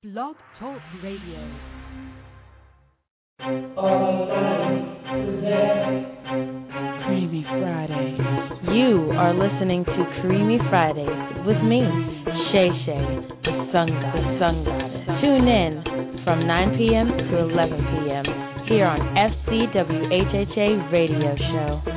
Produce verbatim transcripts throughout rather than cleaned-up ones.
Blog Talk Radio. Creamy Friday. You are listening to Creamy Fridays with me, Shay Shay, the Sun God, the Sun Goddess. Tune in from nine p.m. to eleven p.m. here on F C W H H A Radio Show.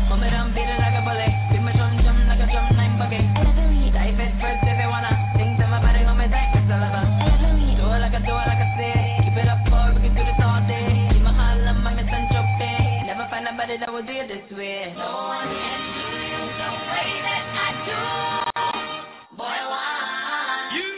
Mama done beat it like a bullet. Beat my drum drum like a drum nine bucket. Dive it first if you wanna. Think to my body on my dive it's a lover. Do it like I do it like I say. Keep it up for we can do this all day. Leave my heart on my miss and choke day. Never find nobody that will do it this way. No one can do you the way that I do. Boy, I want you.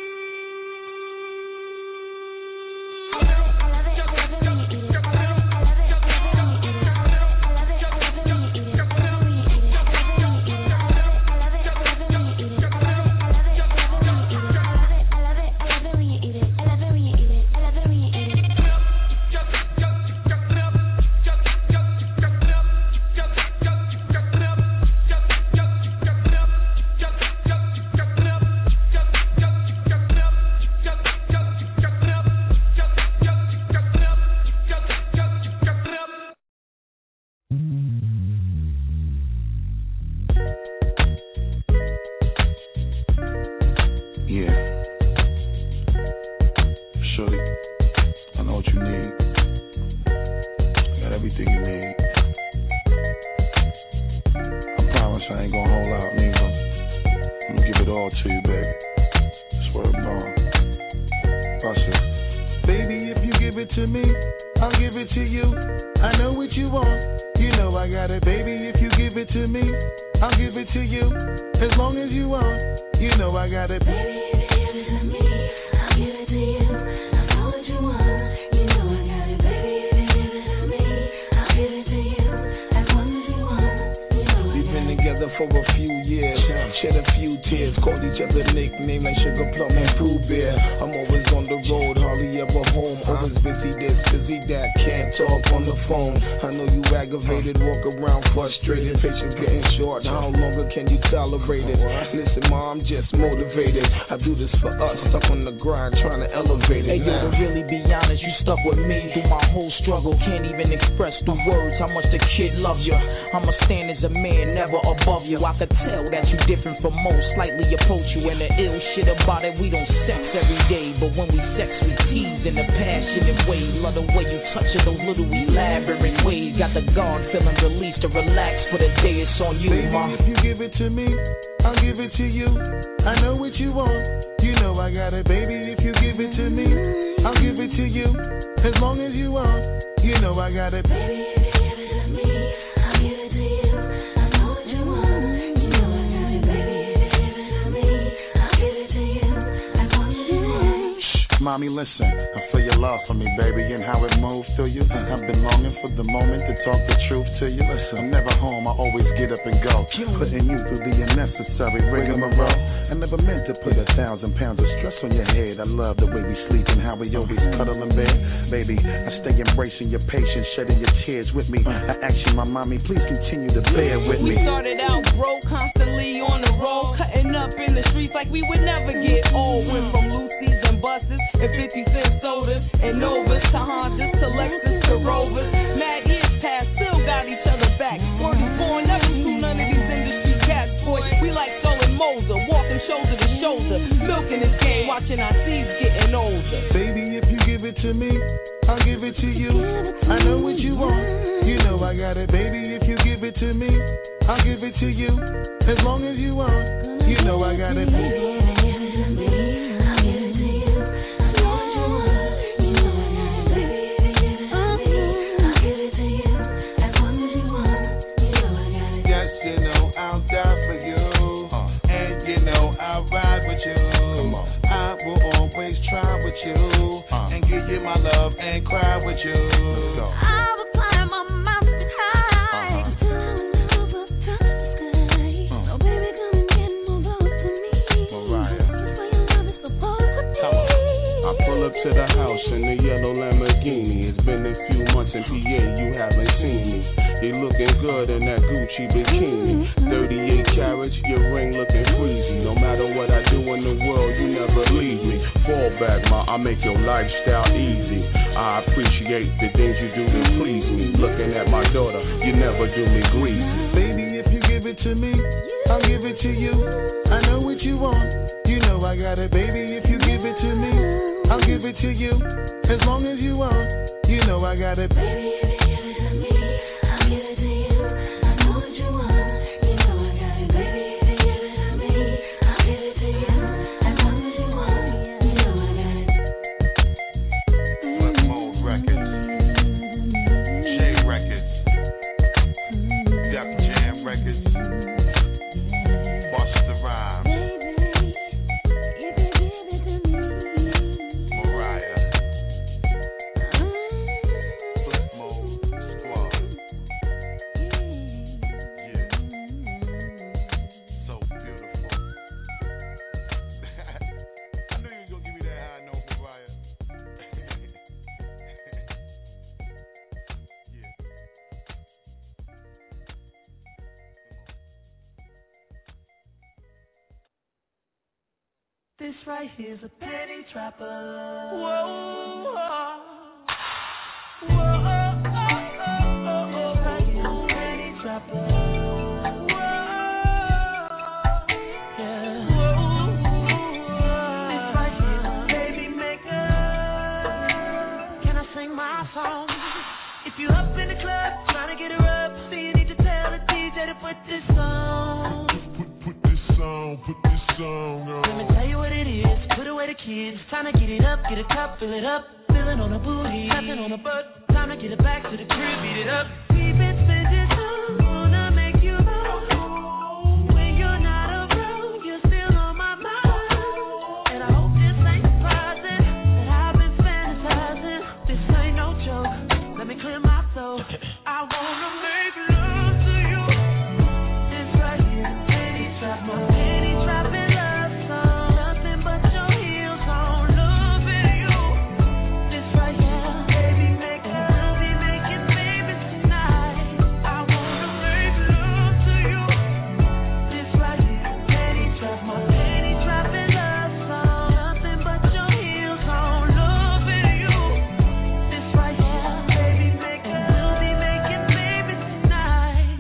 I love it, I love it, I love it when you eat it. I love it, I love it, I love it when you eat it. I love it, I love it when you eat it. I love it when you eat it. I love it when you eat it. I love it, I love it, I love it when you eat it. I love it, I love it, I love it when you eat it. I love it, I love it, I love it when you eat it. I love it when you eat it. I love it when you eat it. Mommy, listen, I feel your love for me, baby, and how it moved through you. I've been longing for the moment to talk the truth to you. Listen, I'm never home, I always get up and go, putting you through the unnecessary rigmarole. I never meant to put a thousand pounds of stress on your head. I love the way we sleep and how we always cuddle in bed. Baby, I stay embracing your patience, shedding your tears with me. I ask you, my mommy, please continue to bear with me. We started out broke, constantly on the road, cutting up in the streets like we would never get old. Went from Lucy's and buses and fifty cent sodas and Novas to Hondas to Lexus to Rovers. Mad years past, still got each other back. Word is born, never seen none of these industry cats, boy. We like Stolen Moser, walking shoulder to shoulder, milking this game, watching our seeds getting older. Baby, if you give it to me, I'll give it to you. I know what you want, you know I got it. Baby, if you give it to me, I'll give it to you. As long as you want, you know I got it. My love and cry with you. I will climb a mountain high. Uh-huh. Up to the sky. Uh-huh. So baby, come and get more close to me. Mariah. That's why your love is supposed to be. Come on. I pull up to the house in the yellow Lamborghini. It's been a few months in P A, you haven't seen me. You looking good in that Gucci bikini. thirty-eight carats, your ring looking freezy. No matter what I do in the world, you never leave me. Fall back, ma, I make your lifestyle easy. I appreciate the things you do to please me. Looking at my daughter, you never do me greasy. Baby, if you give it to me, I'll give it to you. I know what you want, you know I got it. Baby, if you give it to me, I'll give it to you. As long as you want, you know I got it. Baby, if you give it to me, I'll give it to you. I know what Records. Bust the Rhyme. Mariah. Flip Mode Squad. Yeah. So beautiful. I knew you was gonna give me that high note, Mariah. Yeah. This right here's a penny trapper. Whoa. Whoa. This right here's a penny trapper. Yeah. This right here's a baby maker. Can I sing my song? If you up in the club trying to get her up, so you need to tell the D J to put this on. Put, put this song, put this song on. Let me tell you what it is. Put away the kids. Time to get it up, get a cup, fill it up. Feeling on the booty, tapping on the butt. Time to get it back to the crib, beat it up. We've been spending time, wanna make you mine. When you're not around, you're still on my mind. And I hope this ain't surprising that I've been fantasizing. This ain't no joke. Let me clear my throat. I wanna make love to you. This right here, penny trap, my penny trapping love song. Nothing but your heels on, loving you. This right here, baby maker, we'll be making babies tonight. I wanna make love to you. This right here, penny trap, my penny trapping love song. Nothing but your heels on, loving you. This right here, baby maker, we'll be making babies tonight.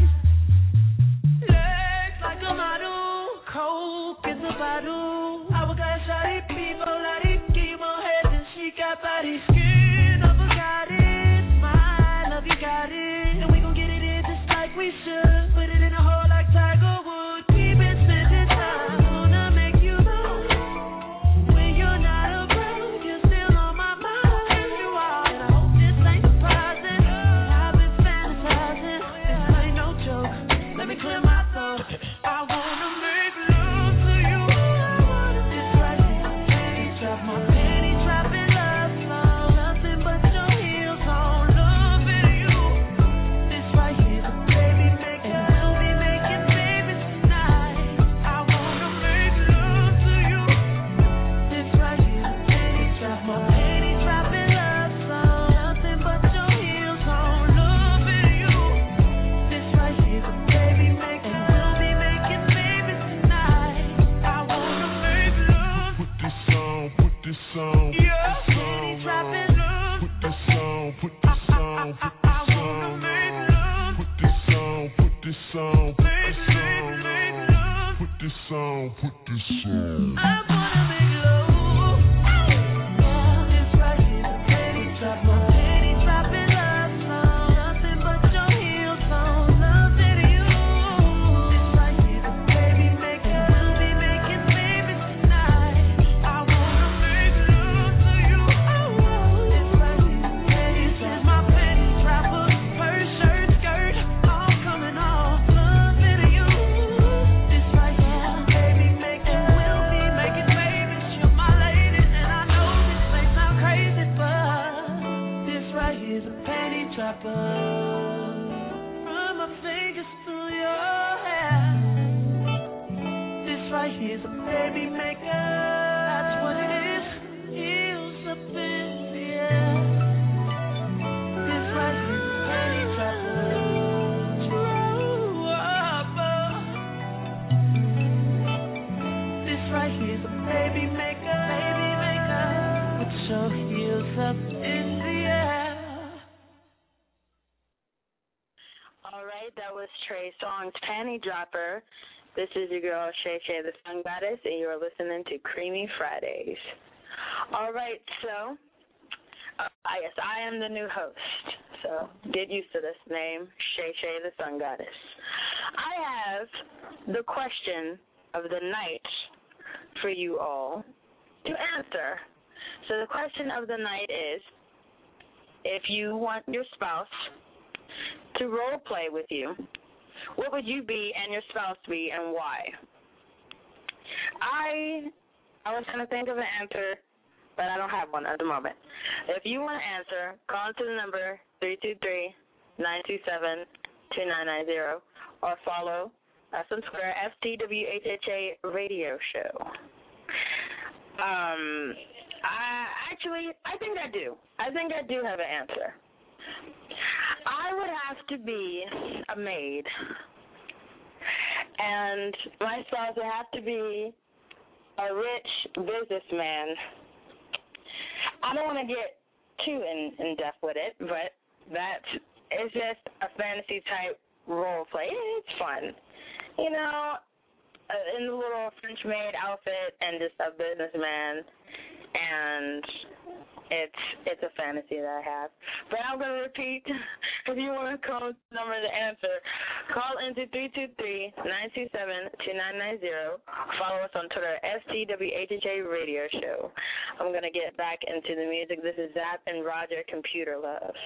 Legs like a model, coke is a bottle. Hourglass shawty, people lottie, keep on head and she got body. Skin of a goddess, my love you got it. And we gon' get it in just like we should. Put it in a hole like Tiger Woods. We've been spending time, wanna make you mine. When you're not around, you're still on my mind. Yes, you are. And I hope this ain't surprising. I've been fantasizing. This ain't no joke. Let me clear my throat. I wanna make love to you. This right here, penny trap, my penny trapping love song. Nothing but your heels on, loving you. This right here's a baby maker, and we'll be making babies tonight. I wanna make love to you. This right here's a penny trap, my penny trapping love song. Nothing but your heels on, loving you. This right here's a baby maker, and we'll be making babies tonight. I wanna make love. Put this song, put this song, put Yeah, this penny song trapping on. love. Put this song, put this song, put I this wanna song make on. love. Put this song, put this song, put Make, this make, song make on. love. Put this song, put this song. I wanna make love. Yeah, this right here's a penny trap, my penny trapping love song. Nothing but your heels on, loving you. This right here's a baby maker, we'll be making babies tonight. I wanna make love to you. This right here's a penny trap, my penny trapper. First shirt, skirt, all coming off, loving you. This right here, baby maker, we'll be making babies. You're my lady, and I know this may sound crazy, but this right here's a penny trapper. Run my fingers through your hair. This right here's a baby maker. That's what it is. Heels up in the air. This right here's a penny trapper. Trapper. This right here's a baby maker. Baby maker. Put your heels up in the air. All right, that was Trey Songz Panty Dropper. This is your girl Shay Shay the Sun Goddess, and you are listening to Creamy Fridays. All right, so uh, I guess I am the new host, so get used to this name, Shay Shay the Sun Goddess. I have the question of the night for you all to answer. So the question of the night is, if you want your spouse to role play with you, what would you be and your spouse be, and why? I I was trying to think of an answer, but I don't have one at the moment. If you want to answer, call into the number three two three, nine two seven, two nine nine zero or follow us on Twitter, S T W H H A Radio Show. Um, I actually, I think I do. I think I do have an answer. I would have to be a maid, and my spouse would have to be a rich businessman. I don't want to get too in, in depth with it, but that is just a fantasy type role play. It's fun, you know, in the little French maid outfit and just a businessman, and it's it's a fantasy that I have. But I'm going to repeat, if you want to call the number to answer, call into three two three, nine two seven, two nine nine zero. Follow us on Twitter, S T W H H A Radio Show. I'm going to get back into the music. This is Zap and Roger, Computer Love.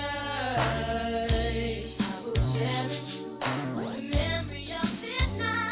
Memory of midnight.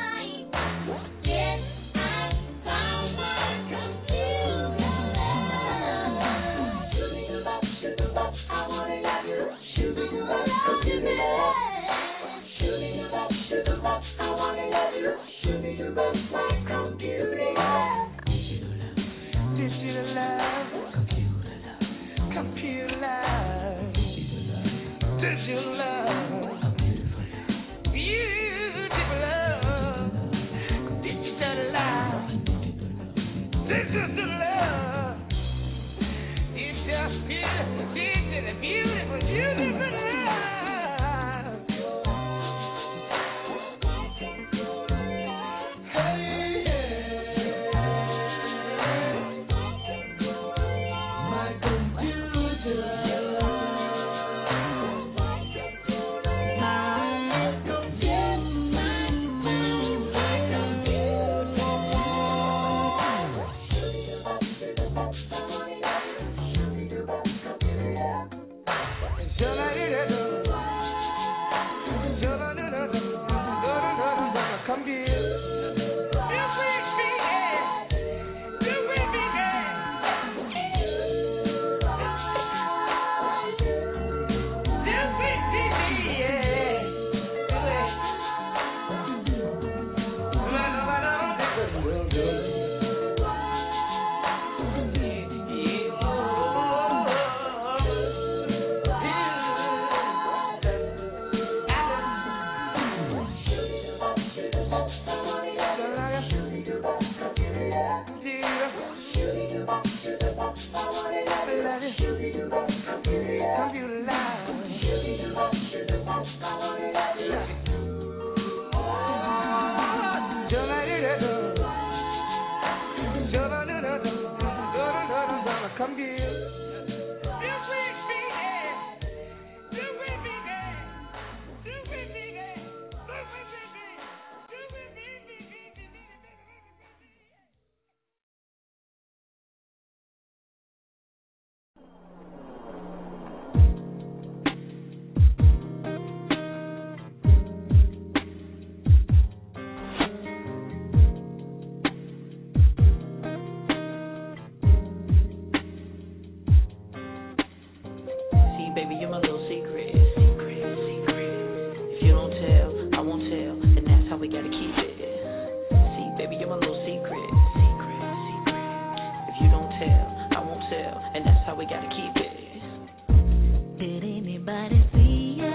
See, baby, you're my little secret. Secret, secret. If you don't tell, I won't tell, and that's how we gotta keep it. See, baby, you're my little secret. Secret, secret. If you don't tell, I won't tell, and that's how we gotta keep it. Did anybody see ya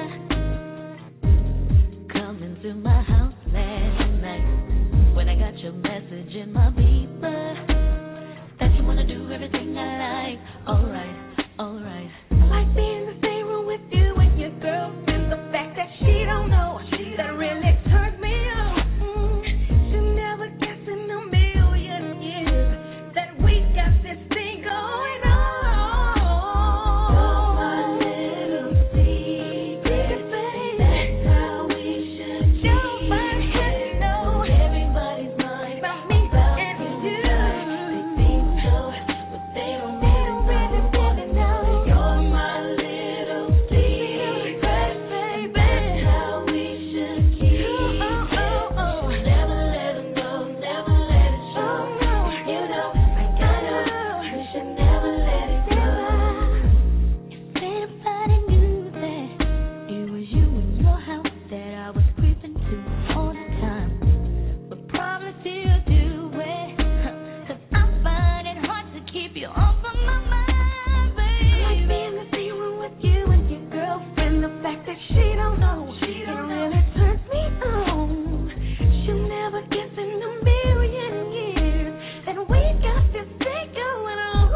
coming to my house last night when I got your message in my beeper that you wanna do everything I like? Alright, alright. I like being in the same room with you and your girlfriend. The fact that she don't know that really turns me on. Mm, she'll never guess in a million years that we got this thing going on. You're my little secret, baby. That's how we should keep it. Nobody has to know. Everybody's mind about me and you. They think so, but they don't really know. You're my little secret, baby. That's how we should keep it. Oh, oh, oh. Never let them know, never let it show. You know, I gotta, we should never let it go. If anybody knew that it was you in your house that I was creeping to all the time, but probably still do it, 'cause I find it hard to keep you off of my mind, baby. I like being in the same room with you and your girlfriend. The fact that she don't know, she don't really turns me on. She'll never guess in a million years that we got this thing going on.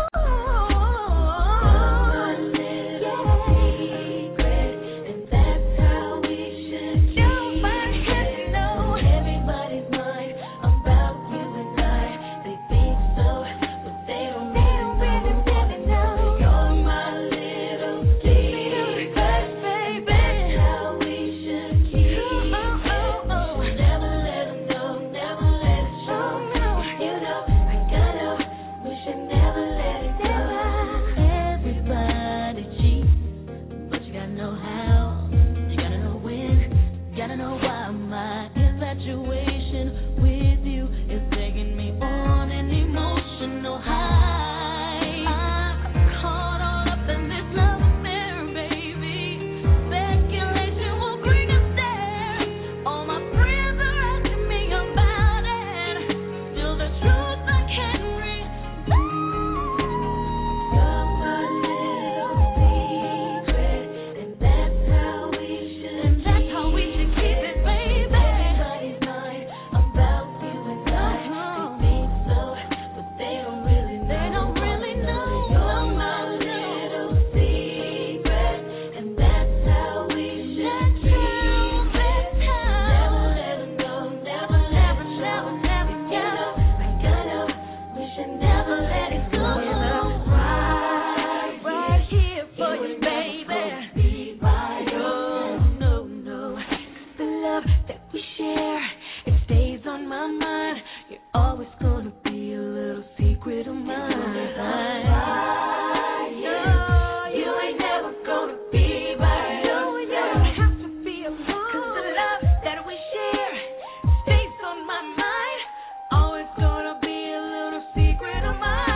My little secret, and that's how we should keep it. Nobody has to know. Everybody's mind about you and I. They think so, but they don't really, really know. You're my little secret, baby. That's how we should keep it. Oh, oh, oh. Never let them know, never let it show. You know, I gotta, we should never let it go. Everybody cheats, but you gotta know how, you gotta know when, you gotta know why. My infatuation with you is taking me on an emotional high. I'm caught all up in this love affair, baby. Speculation will bring us there. All my friends are asking me about it. Still the truth I can't read. You're my little secret, and that's how we should, and that's how we should keep it, baby. Everybody's mind about you and I. They think so, but they don't really know. They don't really know. You're my little secret, and that's how we should keep it. Never let them know, never, never, never, never go. I gotta, we should never let it go. Right, right here for you, baby. No, no, no. The love that we share, it stays on my mind. You're always gonna be a little secret of mine. No, you ain't never gonna be mine. No, you don't have to be alone. 'Cause the love that we share stays on my mind. Always gonna be a little secret of mine.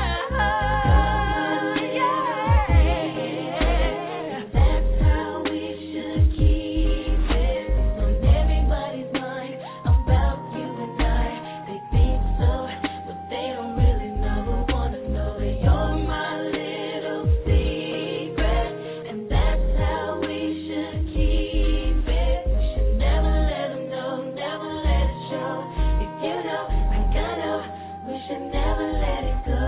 Yeah. That's how we should keep it. On everybody's mind about you and I. They think so, but they don't really know. Wanna know that you're my little secret, and that's how we should keep it. We should never let them know, never let it show. If you know, I gotta, we should never let it go.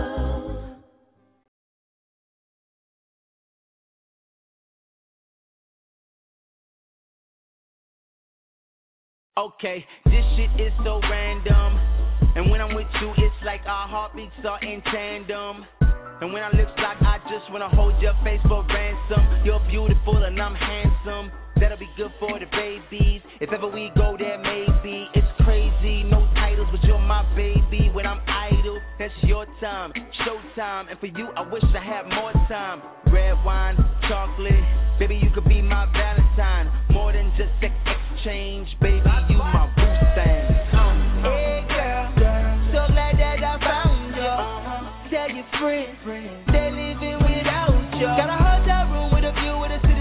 Okay, this shit is so random. And when I'm with you, it's like our heartbeats are in tandem. And when our lips lock, I just wanna hold your face for ransom. You're beautiful and I'm handsome. That'll be good for the babies. If ever we go there, maybe. It's crazy, no titles, but you're my baby. When I'm idle, that's your time, showtime. And for you, I wish I had more time. Red wine, chocolate, baby, you could be my Valentine. More than just sex exchange, baby, you my boo thing. Hey girl, so glad that I found you. Tell your friends, they living without you. Got a hotel room with a view with a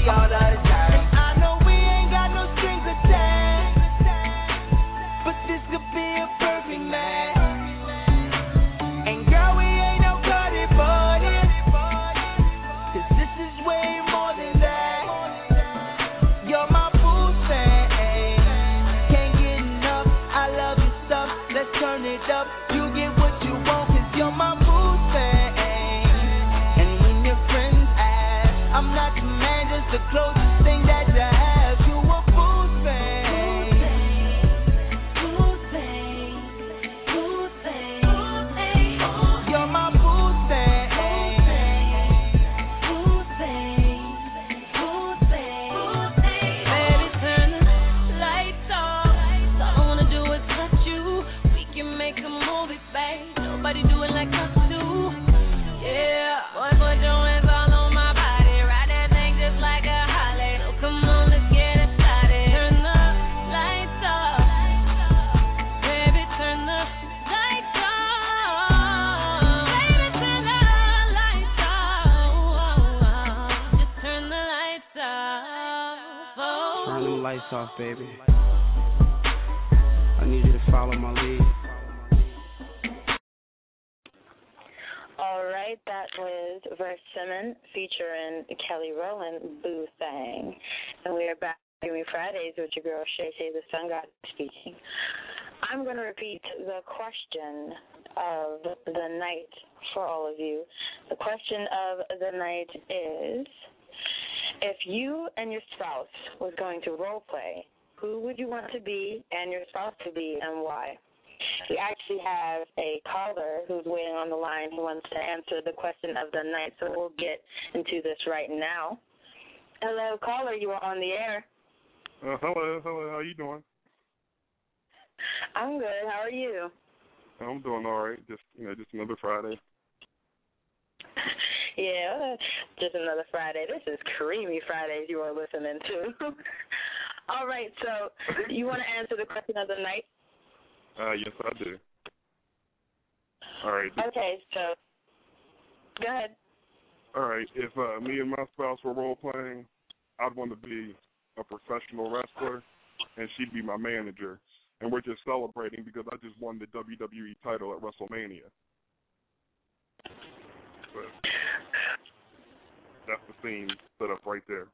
all of the time. And I know we ain't got no strings attached, but this could be a perfect match. And girl, we ain't no Cardi Buddy, cause this is way more than that. You're my boo thing, can't get enough. I love your stuff, let's turn it up. You get what you want, cause you're my boo thing. And when your friends ask, I'm not the man, just the closest thing that you have. You a boo thing. You're my boo thing. Baby, turn the lights off. All I wanna do is touch you. We can make a movie, babe. Nobody do it like us do. Yeah, boy, put your hands all on my body. Ride that thing just like a Harley. So come on, let's get it started. Turn the lights off. Baby, turn the lights off. Baby, turn the lights off. Just turn the lights off. Oh. Turn them lights off, baby. I need you to follow my lead. All right, that was Verse Simmons featuring Kelly Rowland, Boo Thang. And we are back Creamy Fridays with your girl Shay Shay the Sun God speaking. I'm going to repeat the question of the night for all of you. The question of the night is, if you and your spouse was going to role play, who would you want to be and your spouse to be, and why? We actually have a caller who's waiting on the line who wants to answer the question of the night, so we'll get into this right now. Hello, caller, you are on the air. Uh, hello, hello, how you doing? I'm good. How are you? I'm doing all right. Just, you know, just another Friday. Yeah, just another Friday. This is Creamy Fridays you are listening to. All right, so you want to answer the question of the night? Uh, yes, I do. All right. Okay, so go ahead. All right. If uh, me and my spouse were role playing, I'd want to be a professional wrestler, and she'd be my manager. And we're just celebrating because I just won the W W E title at WrestleMania. But that's the scene set up right there.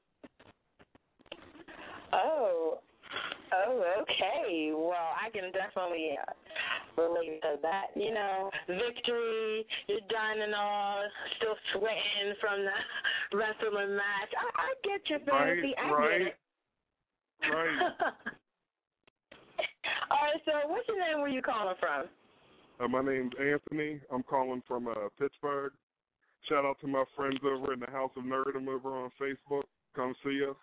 Oh, oh, okay. Well, I can definitely uh, relate to that. You know, victory, you're done and all, still sweating from the wrestling match. I, I get your fantasy. Right, I right, get it. right. All right, so what's your name? Where you calling from? Uh, my name's Anthony. I'm calling from uh, Pittsburgh. Shout out to my friends over in the House of Nerdum over on Facebook. Come see us.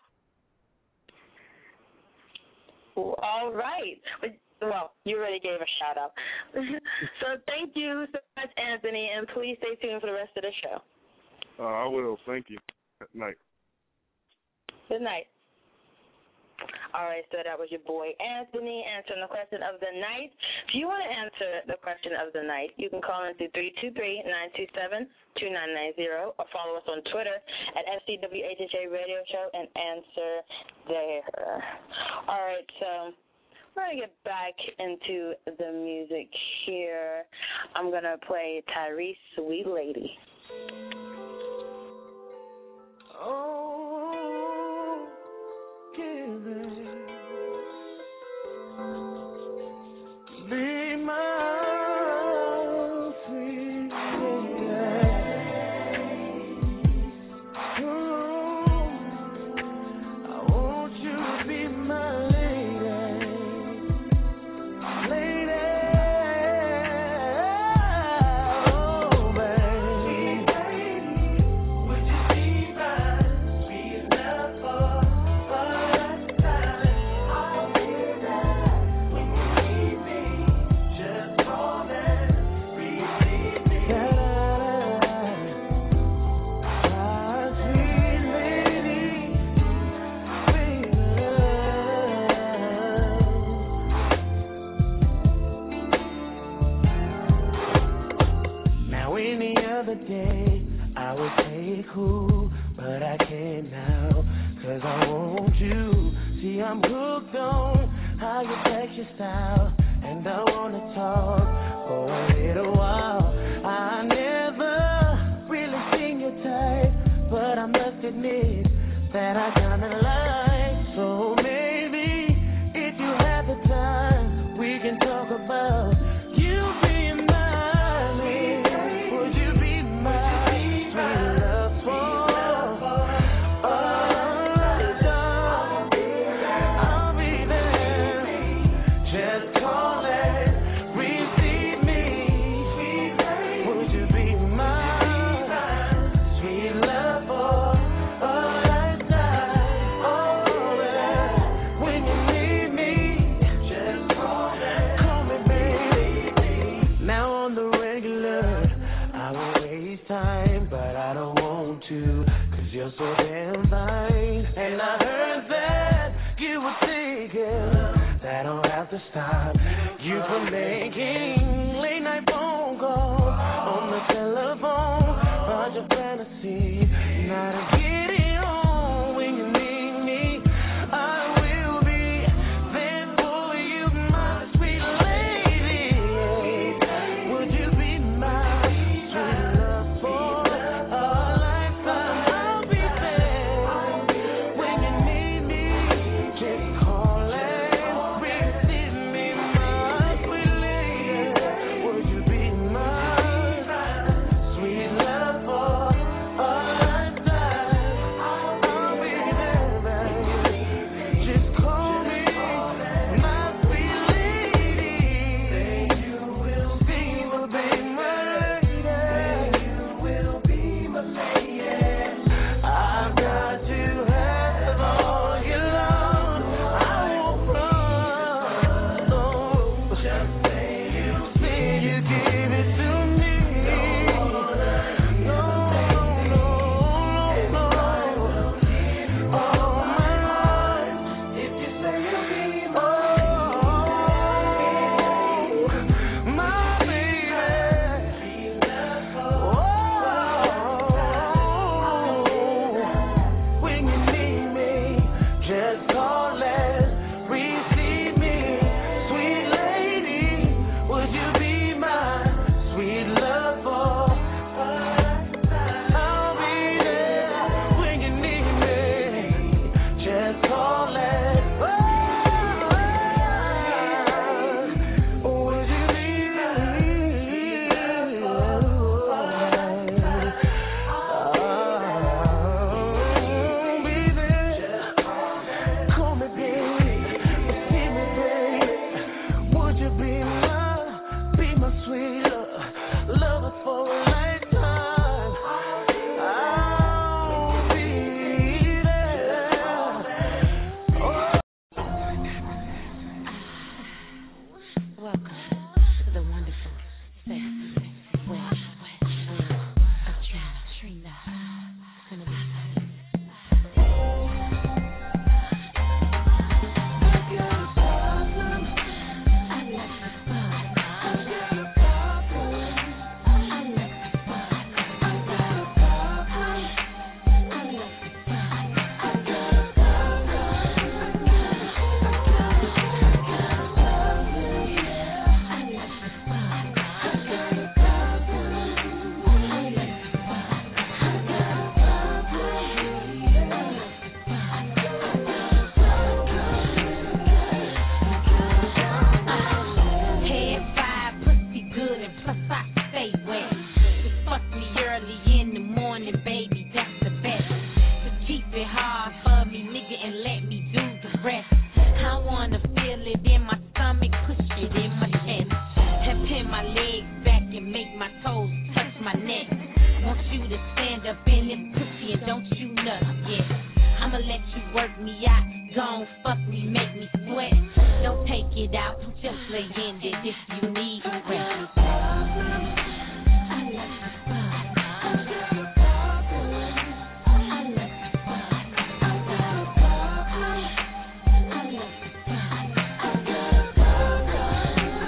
All right. Well, you already gave a shout out. So thank you so much, Anthony, and please stay tuned for the rest of the show. Uh, I will. Thank you. Good night. Good night. All right, so that was your boy Anthony answering the question of the night. If you want to answer the question of the night, you can call in through three two three, nine two seven, two nine nine zero or follow us on Twitter at F C W H H A Radio Show and answer there. All right, so we're going to get back into the music here. I'm going to play Tyrese, Sweet Lady. Oh, give it. Be my sweet lady. Ooh, I want you to be my lady, lady. Oh, baby, would you be mine? Be enough for for that time. I'll be there when you need me. Just call and receive me. My sweet lady, sweet love. Now any other day I would play it cool, but I can't now. cause I want you. See, I'm hooked on how you flex your style, and I wanna talk for a little while. I never really seen your type, but I must admit that I kinda like. So maybe if you have the time, we can talk about you being mine. Would you be my sweet love for? You're so damn fine, and I heard that you were thinking that I don't have to stop you from making late night phone calls on the telephone. But your fantasy, now to get it on when you need me, I will be there for you, my sweet lady. Would you be my sweet love for a lifetime?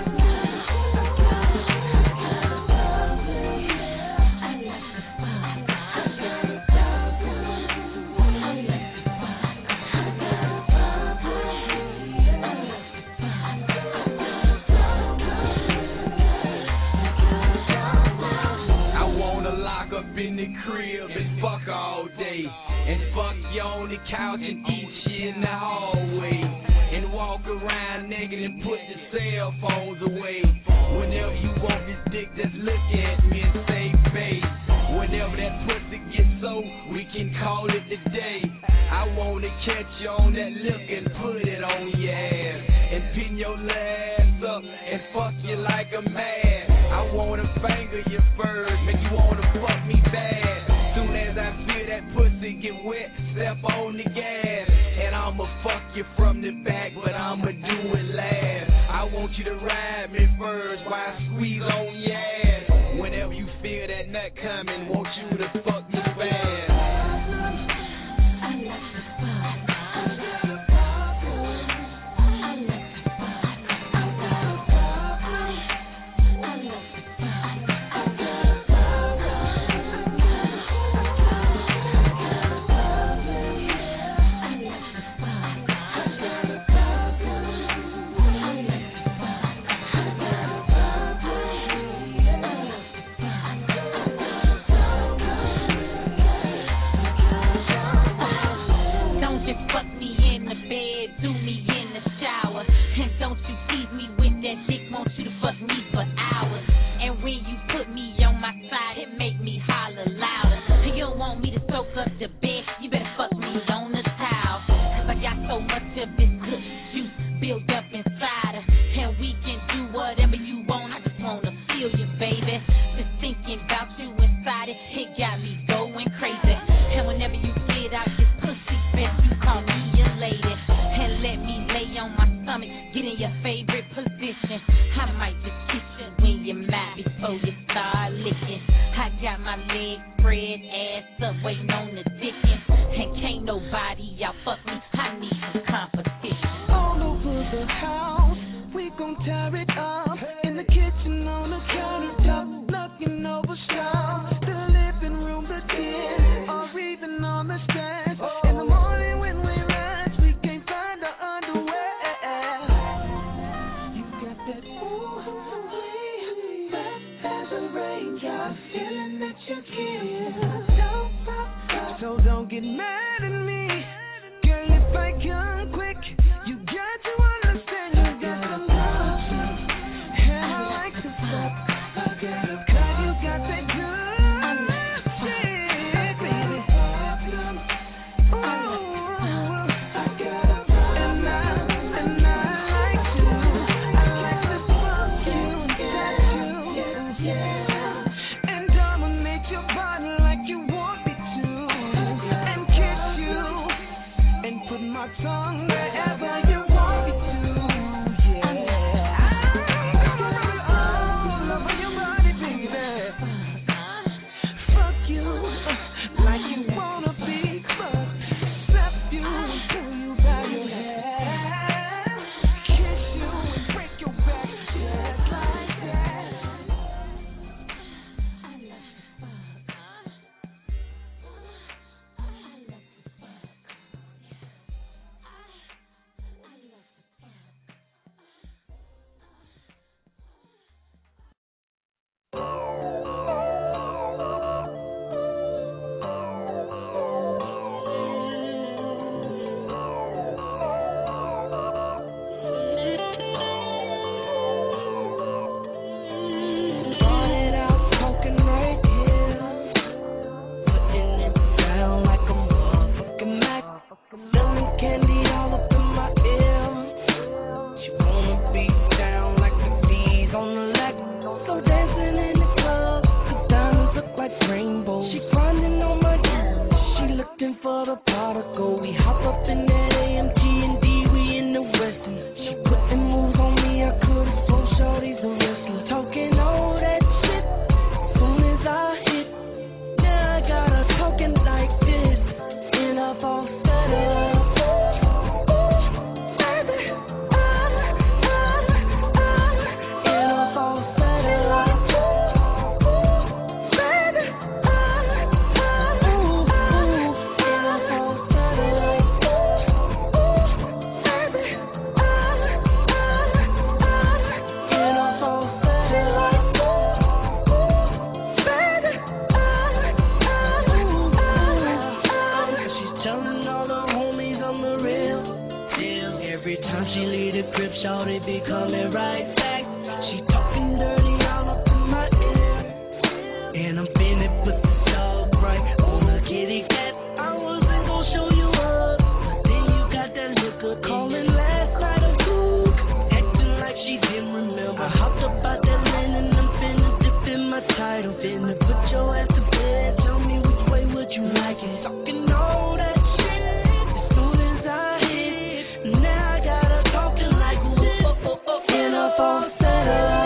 Bye. in the crib and fuck all day. And fuck you on the couch and eat shit in the hallway. And walk around naked and put the cell phones away. Whenever you want this dick, just look at me and say, babe. Whenever that pussy gets so, we can call it the day. I wanna catch you on that liquor and put it on your ass. And pin your ass up and fuck you like a man. I wanna finger you first, make you wanna fuck me bad. Soon as I feel that pussy get wet, step on the gas. And I'ma fuck you from the back, but I'ma do it last. I want you to ride me first while I squeeze on your ass. Whenever you feel that nut coming, want you to fuck me fast. Tongue and I'm finna put the dog right on the kitty cat. I wasn't gonna show you up, but then you got that liquor. Calling last night a cook, acting like she didn't remember. I hopped up out that linen, I'm finna dip in my title, finna put your ass to bed. Tell me which way would you like it? Talking all that shit as soon as I hit. Now I got her talking like whoa, oh, oh, oh, in a falsetto.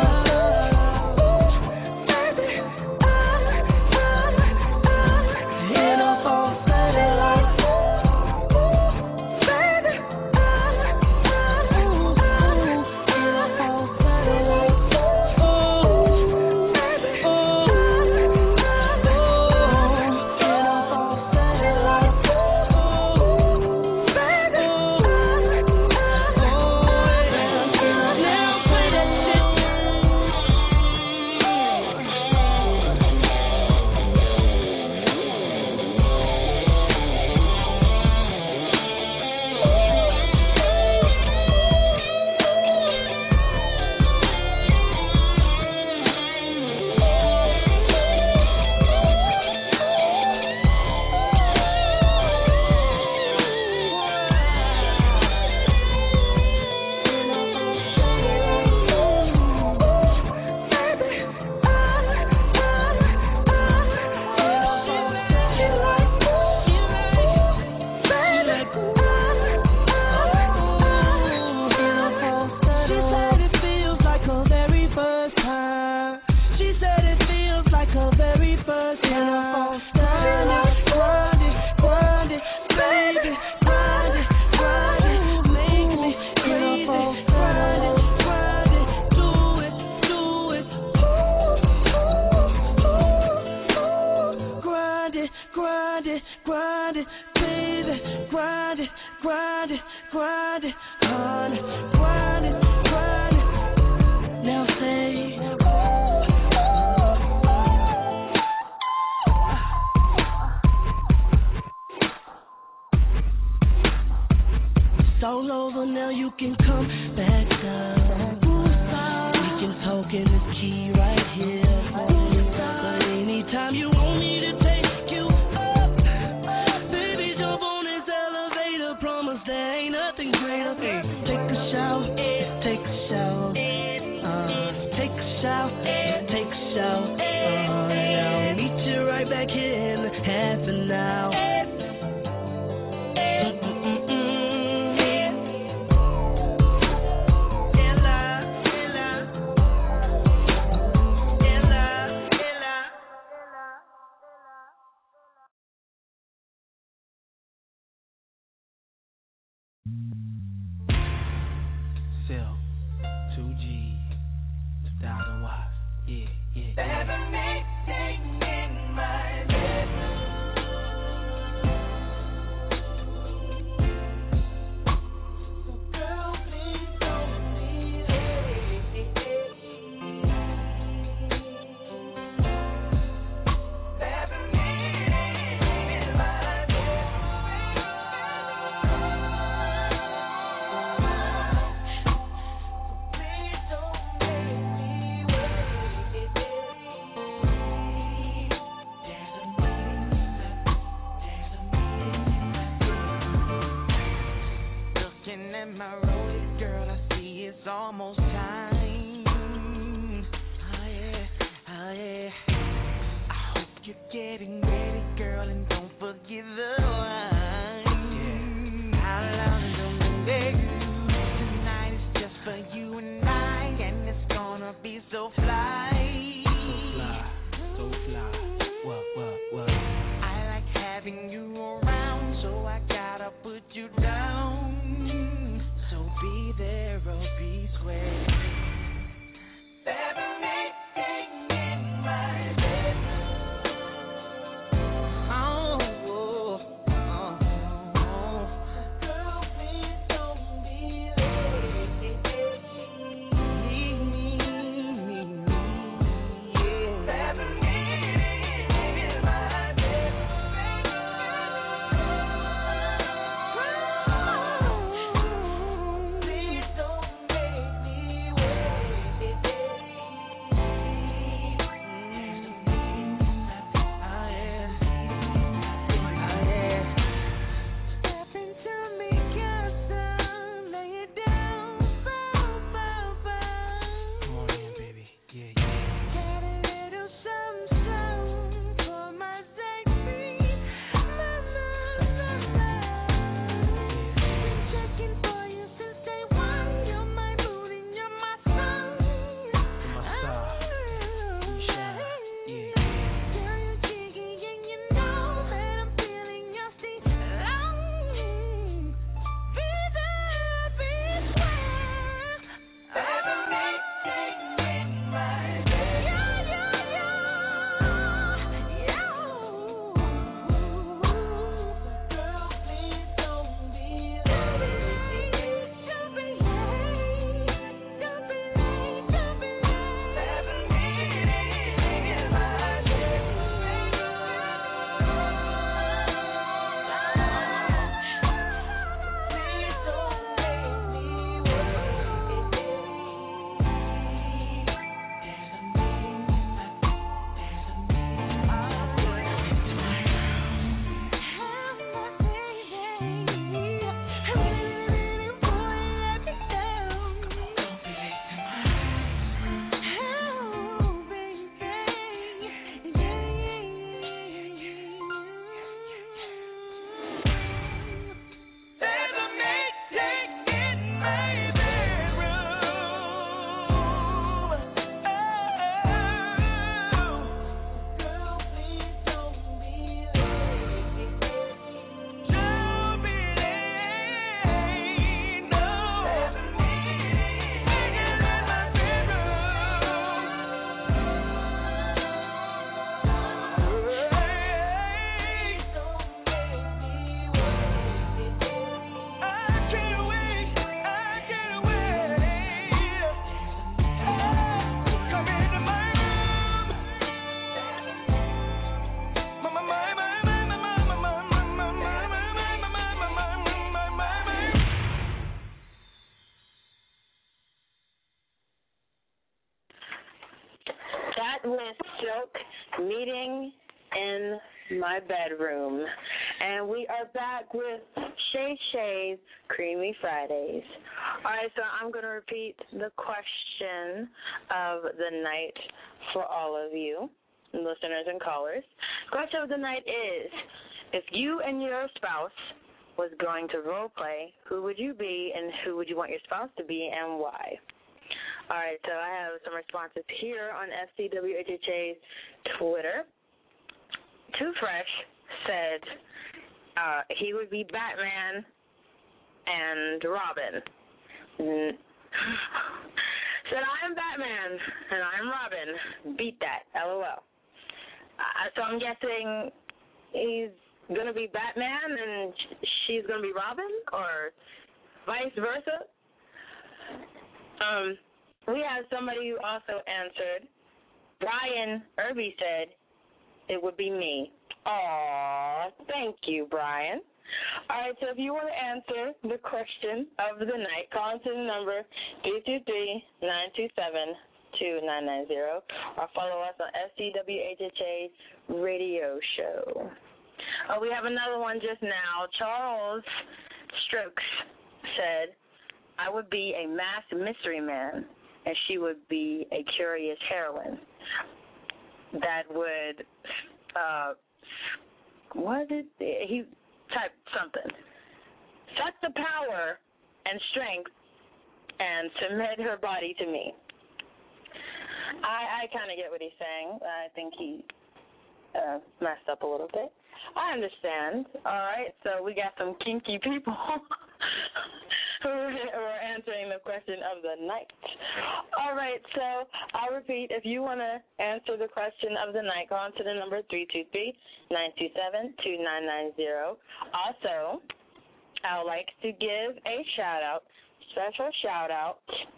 sitting in my bedroom, and we are back with Shay Shay's Creamy Fridays. All right, so I'm going to repeat the question of the night for all of you, listeners and callers. The question of the night is, if you and your spouse was going to role play, who would you be and who would you want your spouse to be and why? All right, so I have some responses here on F C W H H A's Twitter. Too Fresh said uh, he would be Batman and Robin. Mm. Said, I am Batman and I am Robin. Beat that, LOL. Uh, so I'm guessing he's going to be Batman and she's going to be Robin, or vice versa? Um, we have somebody who also answered. Brian Irby said, it would be me. Aw, thank you, Brian. All right, so if you want to answer the question of the night, call into the number three two three, nine two seven, two nine nine zero or follow us on S C W H H A Radio Show. Oh, we have another one just now. Charles Strokes said, I would be a masked mystery man, and she would be a curious heroine that would, uh, what did he type something? Suck the power and strength and submit her body to me. I, I kind of get what he's saying. I think he uh, messed up a little bit. I understand. All right, so we got some kinky people who are answering the question of the night. All right, so I'll repeat. If you want to answer the question of the night, call on to the number three two three, nine two seven, two nine nine zero. Also, I would like to give a shout-out, special shout-out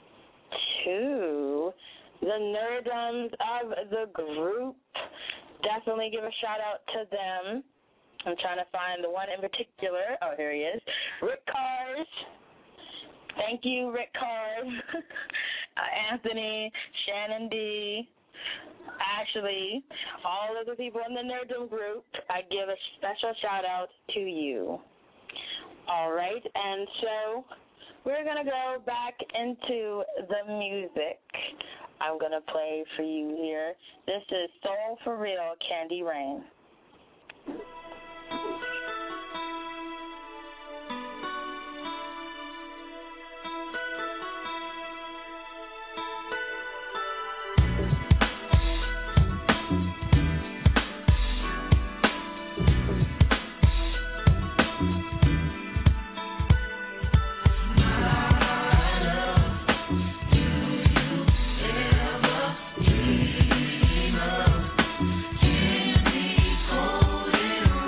to the nerdoms of the group. Definitely give a shout-out to them. I'm trying to find the one in particular. Oh, here he is. Rick Cars. Thank you, Rick Cars. uh, Anthony, Shannon D., Ashley, all of the people in the Nerdom group, I give a special shout-out to you. All right, and so we're going to go back into the music. I'm going to play for you here. This is Soul for Real, Candy Rain. Cold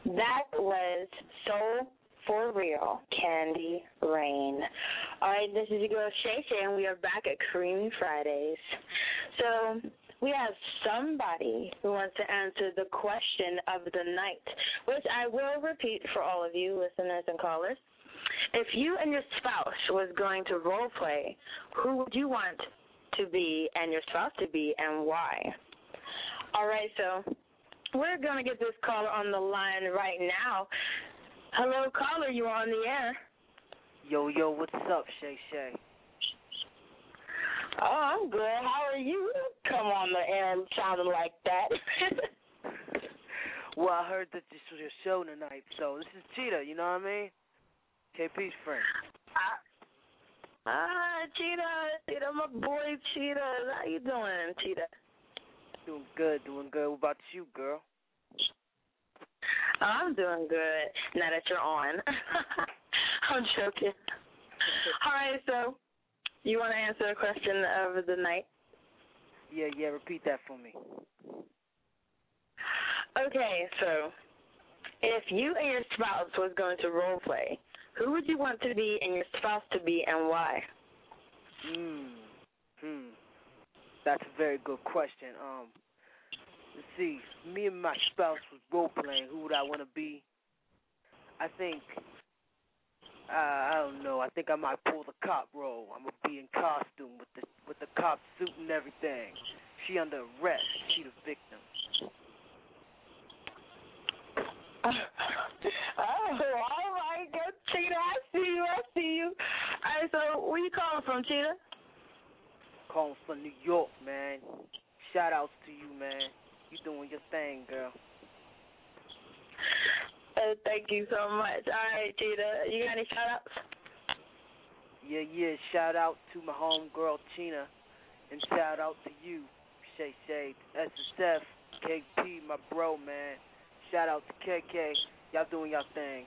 That was Soul for Real, Candy Rain. All right, this is your girl Shay Shay, and we are back at Creamy Fridays. So we have somebody who wants to answer the question of the night, which I will repeat for all of you listeners and callers. If you and your spouse was going to role play, who would you want to be and your spouse to be, and why? All right, so we're going to get this caller on the line right now. Hello, caller, you are on the air. Yo, yo, what's up, Shay Shay? Oh, I'm good. How are you? Come on the air sounding like that. Well, I heard that this was your show tonight, so this is Cheetah, you know what I mean? K P's friend. Ah, uh, Cheetah, Cheetah, my boy Cheetah. How you doing, Cheetah? Doing good, doing good. What about you, girl? I'm doing good now that you're on. I'm joking. All right, so you want to answer a question of the night? Yeah, yeah, repeat that for me. Okay, so if you and your spouse was going to role play, who would you want to be and your spouse to be, and why? Hmm. Hmm. That's a very good question. Um, let's see. Me and my spouse was role playing. Who would I want to be? I think. Uh, I don't know. I think I might pull the cop role. I'm gonna be in costume with the with the cop suit and everything. She under arrest. She the victim. Oh, all right, good, Cheetah. I see you. I see you. All right, so where you calling from, Cheetah? Calling from New York, man. Shout outs to you, man. You doing your thing, girl. Uh, thank you so much. All right, Cheetah. You got any shout outs? Yeah, yeah. Shout out to my homegirl, Tina. And shout out to you, Shay Shay, S S F, K P, my bro, man. Shout out to K K. Y'all doing y'all thing.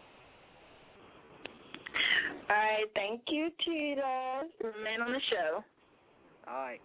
All right, thank you, Cheetah. Remain on the show. All right.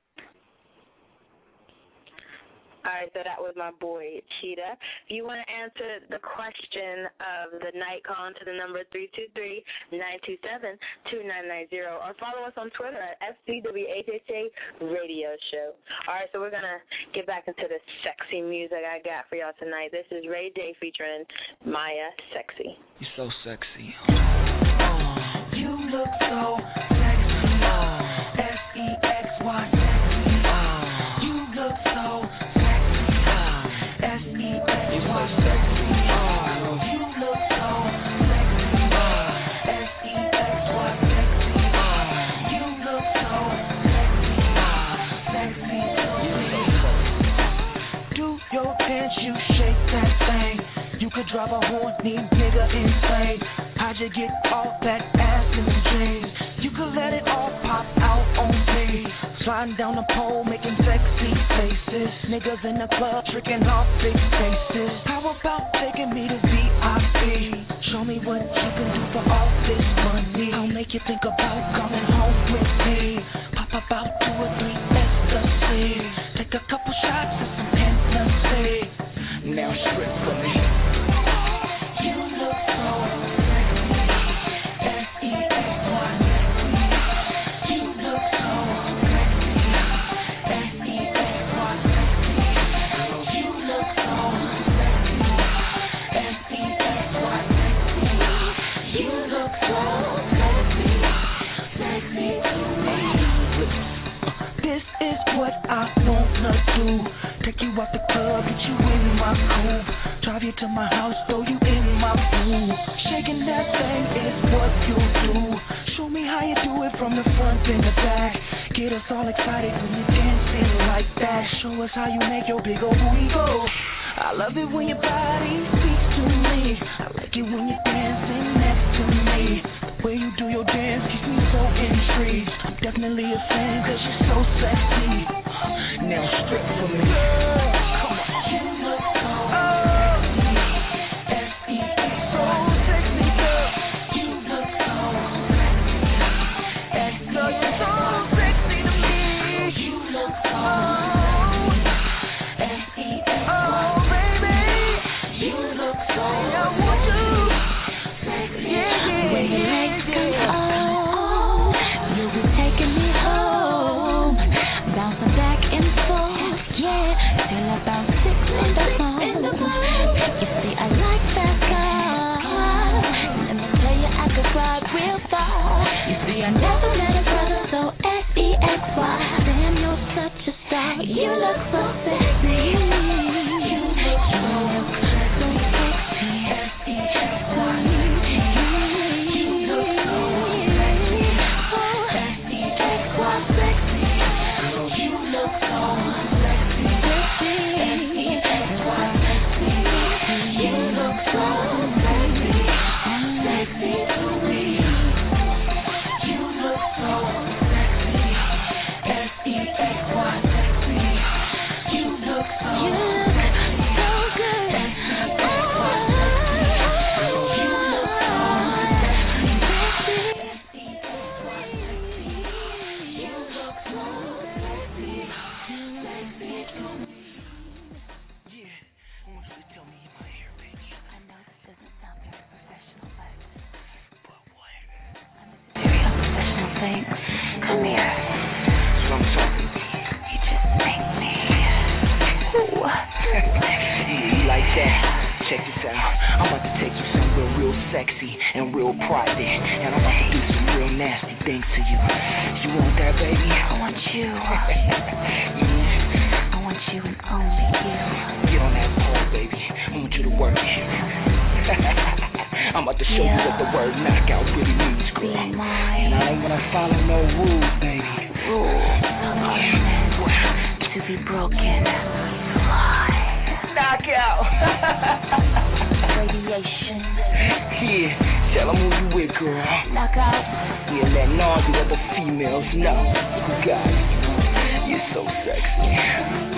All right, so that was my boy, Cheetah. If you want to answer the question of the night, call into the number three two three, nine two seven, two nine nine zero or follow us on Twitter at F C W H H A Radio Show. All right, so we're going to get back into the sexy music I got for y'all tonight. This is Ray J featuring Maya, Sexy. You're so sexy. Oh, you look so sexy. Oh, S E X Y, sexy. Oh, you look so S E X Y, sexy. Oh, you look so sexy. Oh, S E X Y, sexy. Oh, you look so sexy. Oh, sexy. Do your dance, you shake that thing. You could drive a horny nigga insane. How'd you get all that ass in the jeans? You could let it all pop out on me. Sliding down the pole, making sexy faces. Niggas in the club, tricking off big faces. How about taking me to V I P? Show me what you can do for all this money. I'll make you think about coming home with me. Pop about two or three ecstasy. Take a couple shots of some Hennessy. Now strip for me. You look so sexy. S E X Y, sexy. You look so sexy. S E X Y, sexy. You look so sexy. S E X Y, sexy. You look so sexy. Sexy to me. This is what I wanna do. Take you out the club, get you in my groove. Drive you to my house, throw you in my pool. Shaking that thing is what you do. Show me how you do it from the front and the back. Get us all excited when you're dancing like that. Show us how you make your big old booty go. I love it when your body speaks to me. I like it when you're dancing next to me. The way you do your dance keeps me so intrigued. I'm definitely a fan cause you're so sexy. Now strip for me. Come on. You look so sexy. S E X so sexy, girl. You look so sexy. S E X you're so sexy to me. You look so sexy. S E X oh, baby. You look so Yeah, I'm about to take you somewhere real sexy and real private, and I'm about to do some real nasty things to you. You want that, baby? I want you. Yeah. I want you and only you. Get on that pole, baby. I want you to work it. I'm about to show yeah. you what the word knockout really means, girl. Be mine. And I don't wanna follow no rules, baby. Rules are meant to be broken. Fly. Knockout. Radiation. Yeah, tell them who you with, girl. Knockout. Yeah, letting all the other females know who got it. You're so sexy.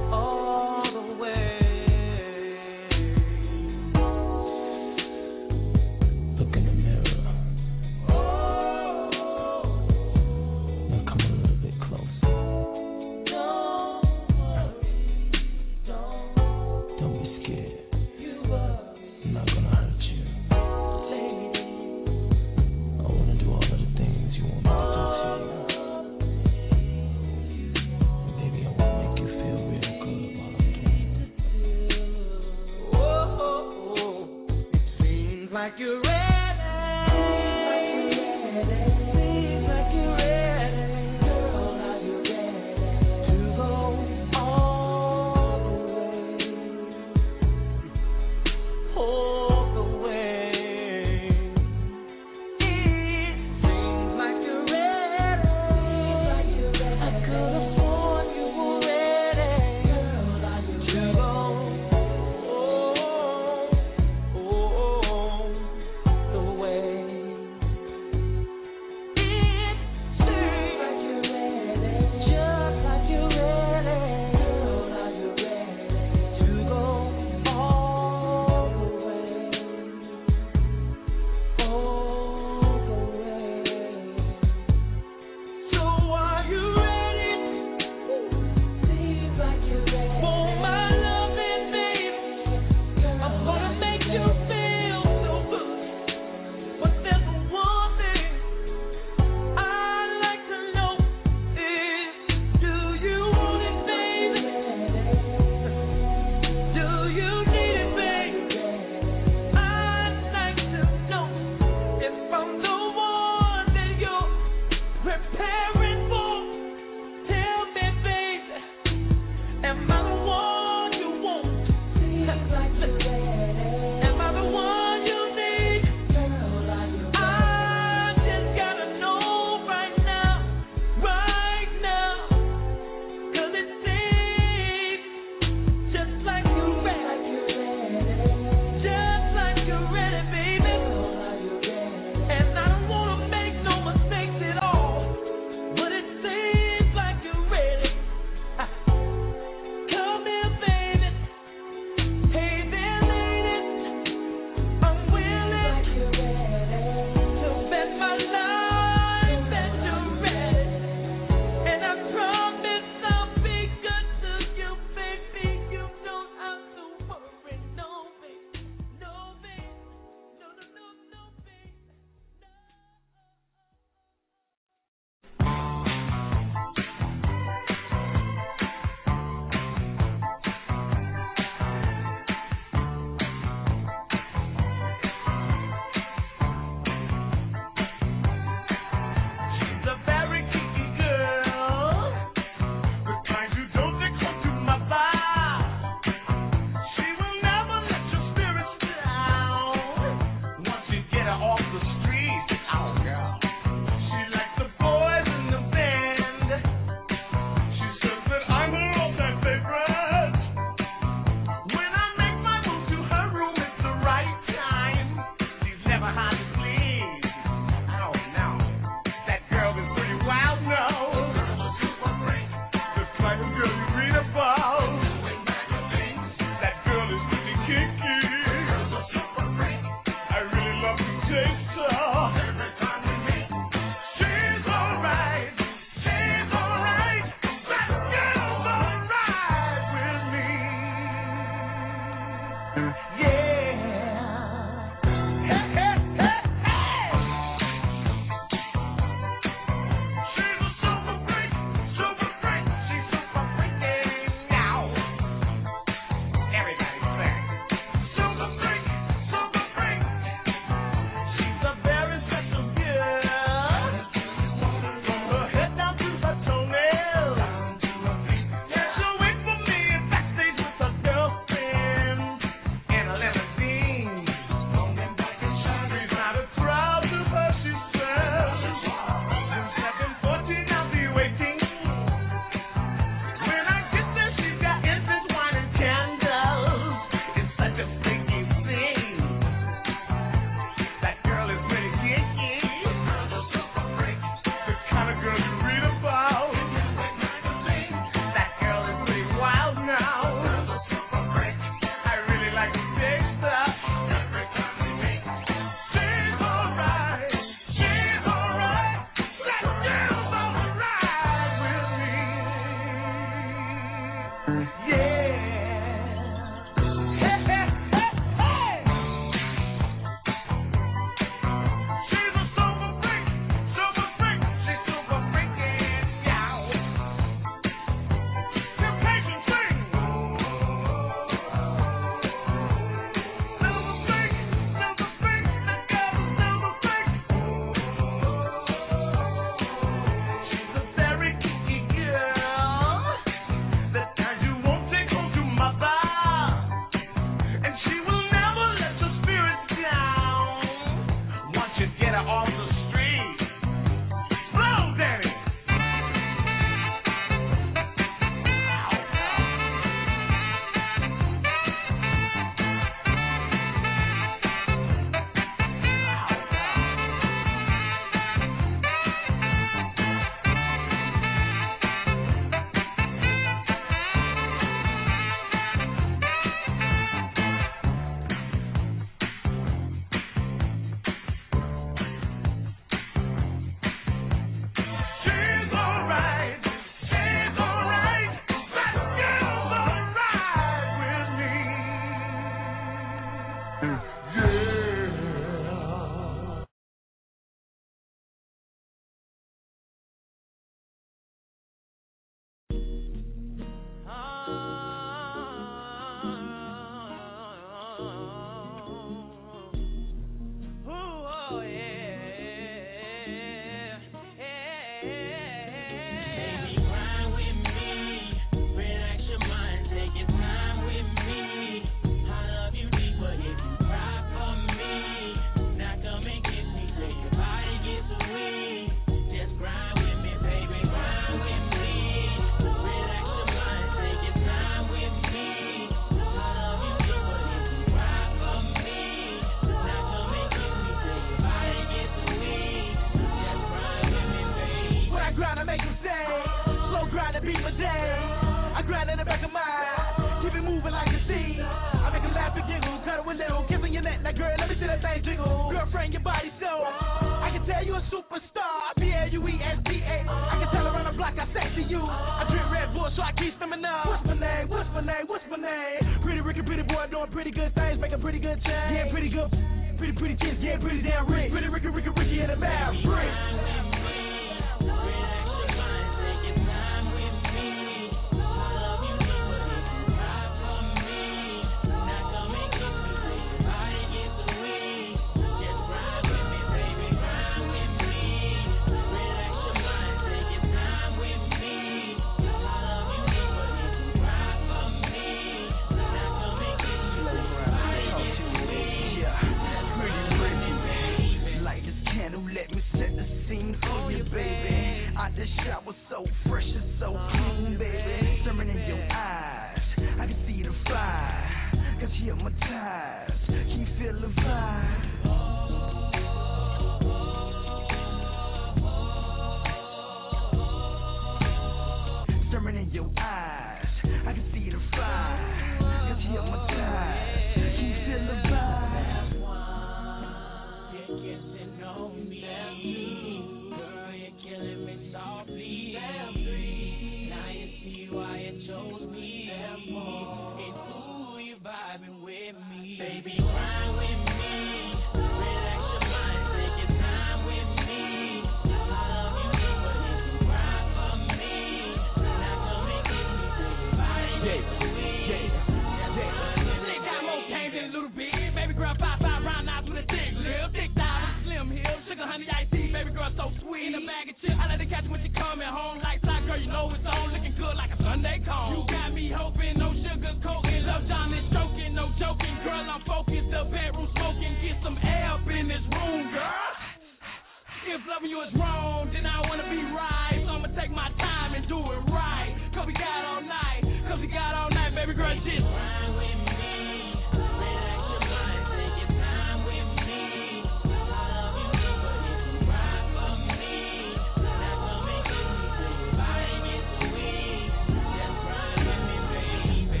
what's wrong, then I wanna be right. So I'ma take my time and do it right. Cause we got all night, cause we got all night, baby girl, just ride with me. Relax your mind, take your time with me. I love you, but if you ride for me, that's what makes me say your body gets weak. Just ride with me, baby.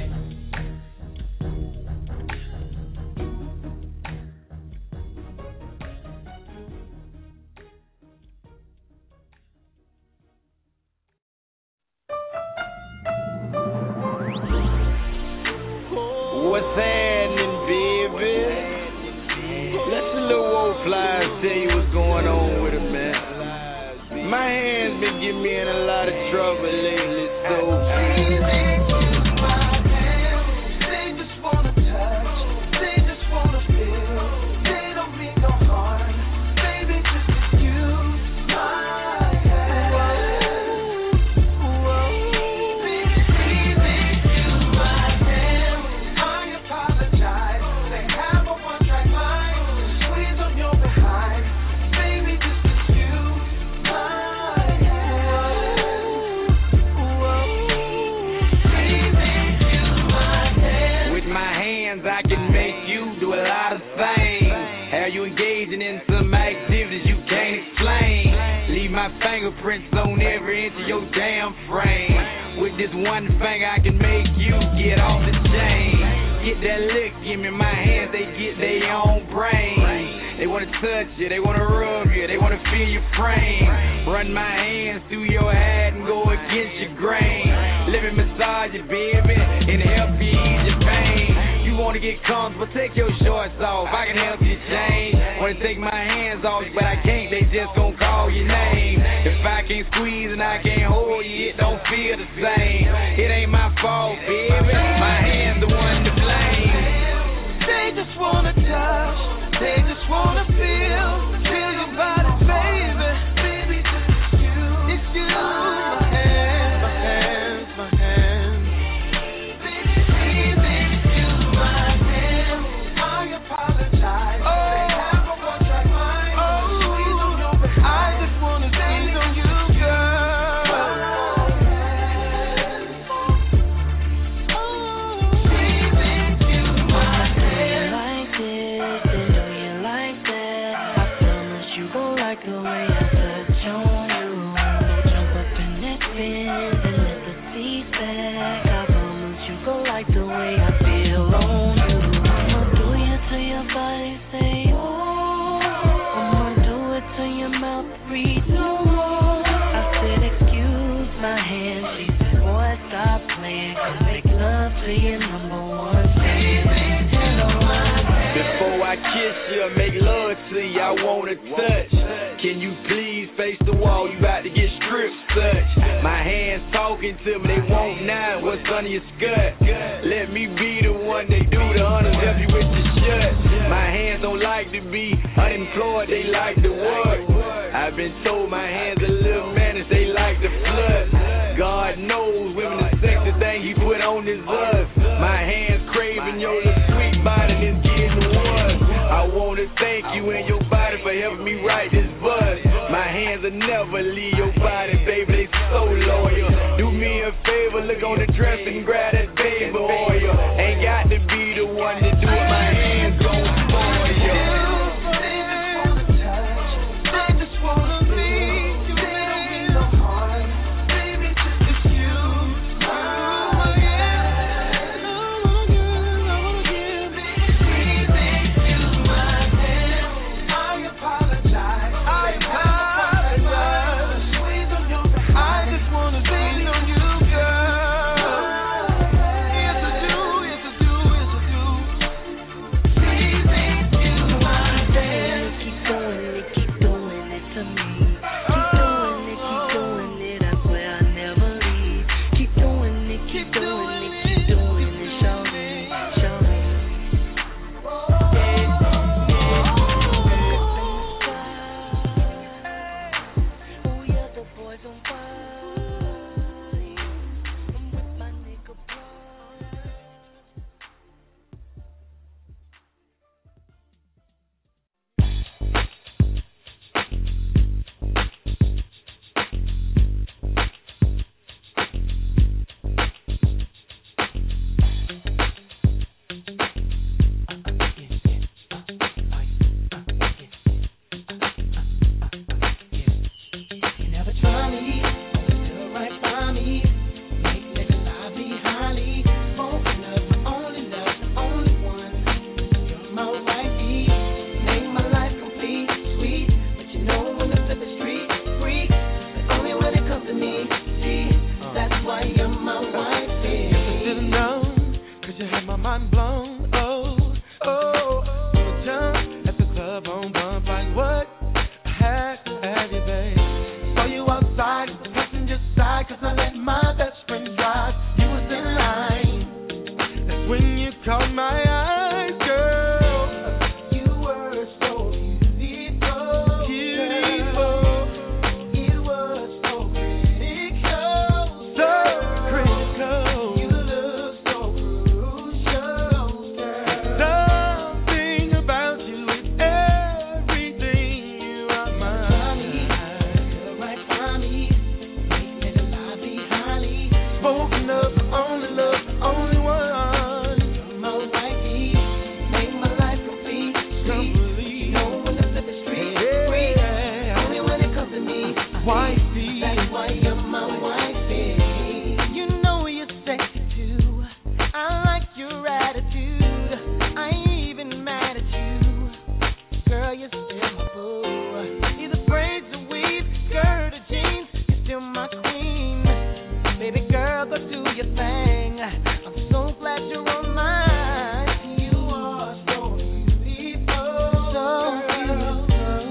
What's happening, baby? Let the little old flies tell you what's going on with it, man. My hands been getting me in a lot of trouble lately, so. Fingerprints on every inch of your damn frame. With this one finger I can make you get off the chain. Get that lick, give me my hands, they get their own brain. They wanna touch you, they wanna rub you, they wanna feel your frame. Run my hands through your head and go against your grain. Let me massage you, baby, and help you ease your pain. You wanna get comfortable, take your shorts off, I can help you change. Wanna take my hands off, but I can't, they just gon' call your name. If I can't squeeze and I can't hold you, it don't feel the same. It ain't my fault, baby, my hand's the one to blame. They just wanna touch, they just wanna feel, feel your body, baby. Baby, it's you, it's you. My hands, my hands, my hands. Baby, it's you, my hands. I apologize. Oh, they have a one-track mind. Oh, I just wanna squeeze on you, girl. Oh, baby, it's you, my hands. Like this, and know you like that. I promise you gon' like the way I touch on you. So jump up in that Benz and let the seat back. I promise you gon' like the way I feel on you. I'ma do you till your body say oh. I'ma do it till your mouth reads no more. I said excuse my hand. She said boy stop playing, 'cause make love to your number one fan. Hello, my Before I kiss you, make love to you, I wanna touch. Can you please face the wall? You about to get stripped such. My hands talking to me, they won't now. What's under your skirt? Let me be the one they do the honors, help you with your shirt. My hands don't like to be unemployed, they like to work. I've been told my hands a little menace, they like to flirt. God knows women the sexy thing he put on his us. My hands craving your little sweet body and it's getting worse. I wanna thank you and your body for helping me write this buzz. My hands will never leave your body, baby, they so loyal. Do me a favor, look on the dress and grab that baby oil. Ain't got to be the one to do it, my hands gon' spoil you. up like what? I had to have you, babe. Saw you outside, the passenger side, cause I let my best friend drive. You was in line. That's when you caught my eyes, girl. You were so beautiful. Beautiful. It was so critical. So critical. You look so crucial, girl. Something about you is everything. You are mine. Feel right by me. Make it alive behind me. Spoken of, only love, only one. Wifey, that's why you're my wifey. You know you're sexy too. I like your attitude. I ain't even mad at you. Girl, you're still my boo. Either braids or weave, skirt or jeans, you're still my queen. Baby girl, go do your thing. I'm so glad you're on mine. You are so beautiful, so beautiful.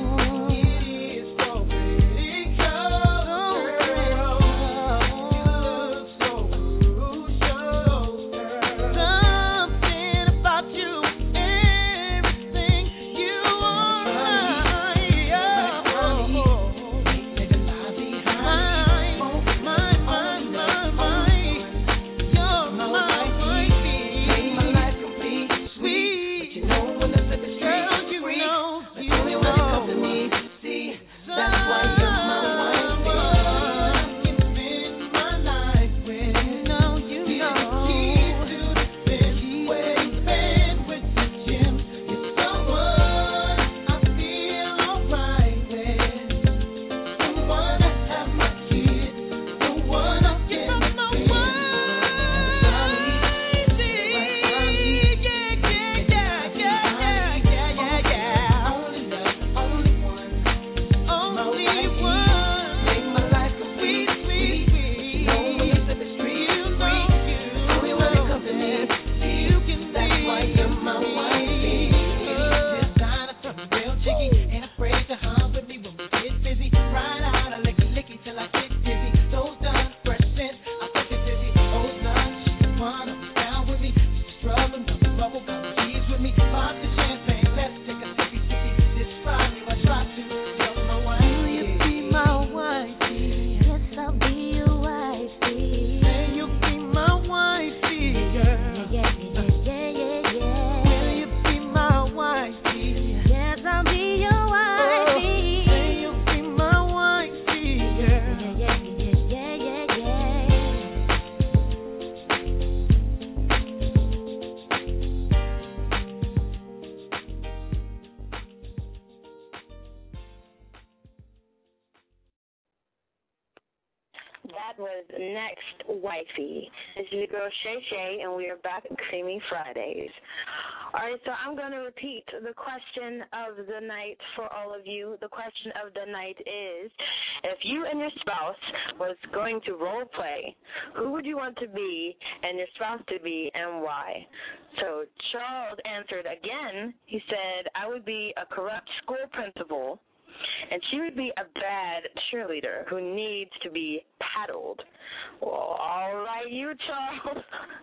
That was Next Wifey. This is your girl Shay Shay, and we are back at Creamy Fridays. All right, so I'm going to repeat the question of the night for all of you. The question of the night is, if you and your spouse was going to role play, who would you want to be and your spouse to be, and why? So Charles answered again. He said, I would be a corrupt school principal, and she would be a bad cheerleader who needs to be paddled. Well, all right, you, Charles.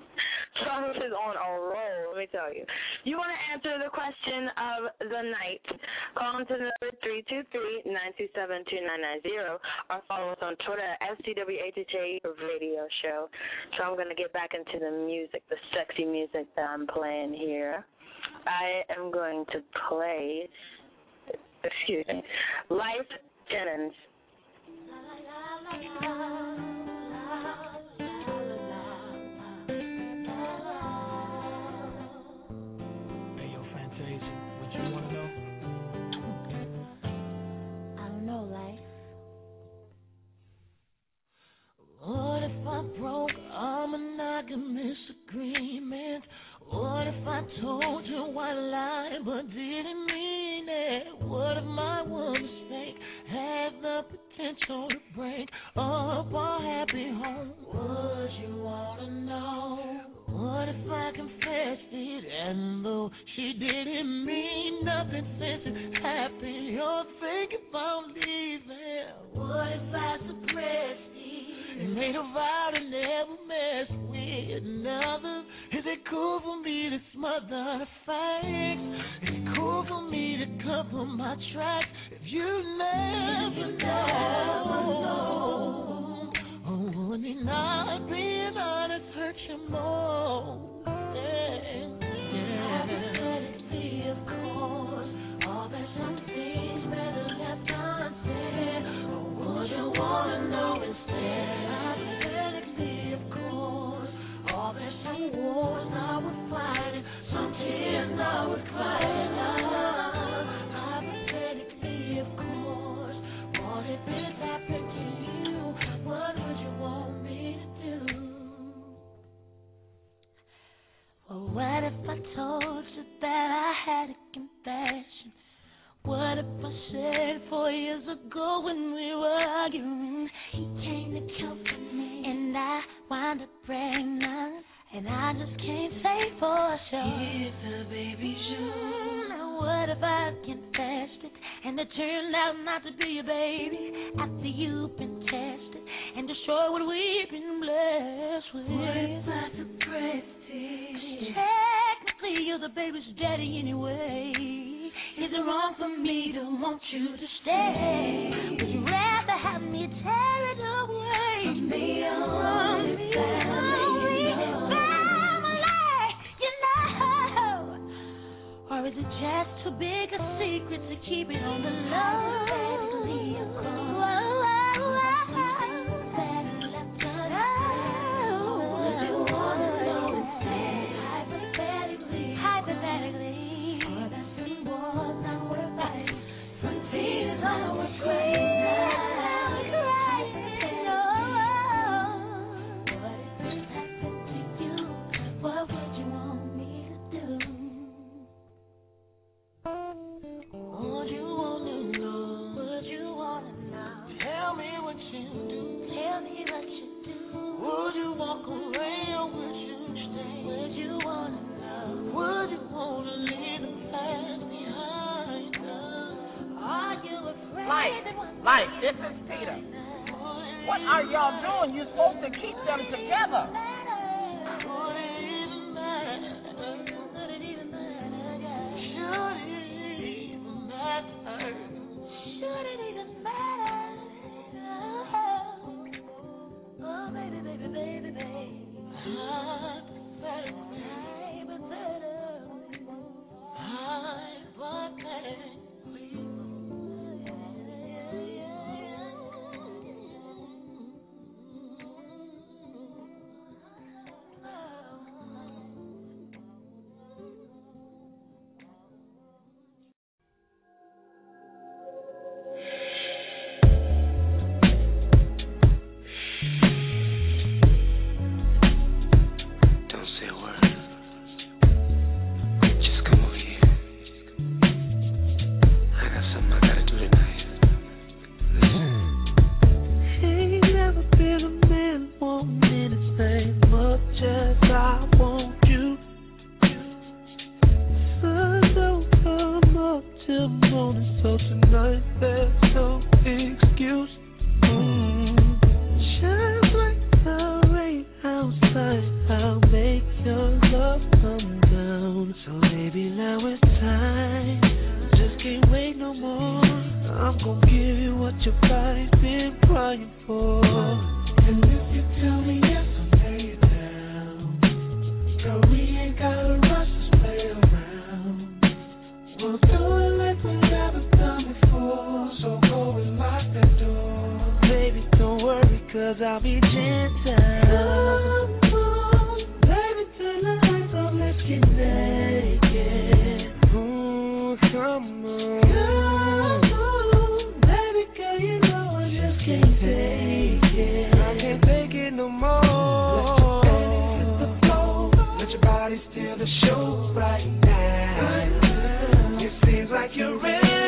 Charles is on a roll, let me tell you. You want to answer the question of the night, call into the number three two three, nine two seven, two nine nine zero or follow us on Twitter at S C W H H A Radio Show. So I'm going to get back into the music, the sexy music that I'm playing here. I am going to play, excuse me, Life Jennings. What if I broke our monogamous agreement? What if I told you white lie but didn't mean it? What if my one mistake had the potential to break up our happy home? Would you wanna know? What if I confessed it and though she didn't mean nothing since it happened? think about leaving? What if I suppressed it and made a vow to never mess with another? Is it cool for me to smother the facts? Is it cool for me to cover my tracks? If you never know, oh, would it not being honest hurt you more? Yeah, yeah. Hypothetically, of course, all there's some things better left unsaid. Or would you wanna know instead? Hypothetically, of course, all there's some wars now we're fighting, some tears now we're crying. Hypothetically, of course, what if this happened to you? What would you want me to do? Well, what if I told you that I had a confession? What if I said four years ago when we were arguing, he came to comfort me and I wound up pregnant, and I just can't say for sure. Here's the baby shoe. Now what if I confessed it and it turned out not to be a baby after you've been tested and destroyed what we've been blessed with? What if I suppressed it? Technically you're the baby's daddy anyway. Is it wrong for me to want you to stay? Would you rather have me tear it away? From me, from me, family, you know. Or is it just too big a secret to keep it on the low? Hypothetically, of course. Would you wanna know instead? Hypothetically, hypothetically. Would you walk away or would you stay? Would you wanna know? Would you wanna leave the past behind? Are you afraid? Life, life, this is Peter. What are y'all doing? You're supposed to keep them together. Would it even matter? Would it even matter? Should it even matter? Should it even matter? Oh, baby, baby, baby, baby. Hypothetically, hypothetically, hypothetically.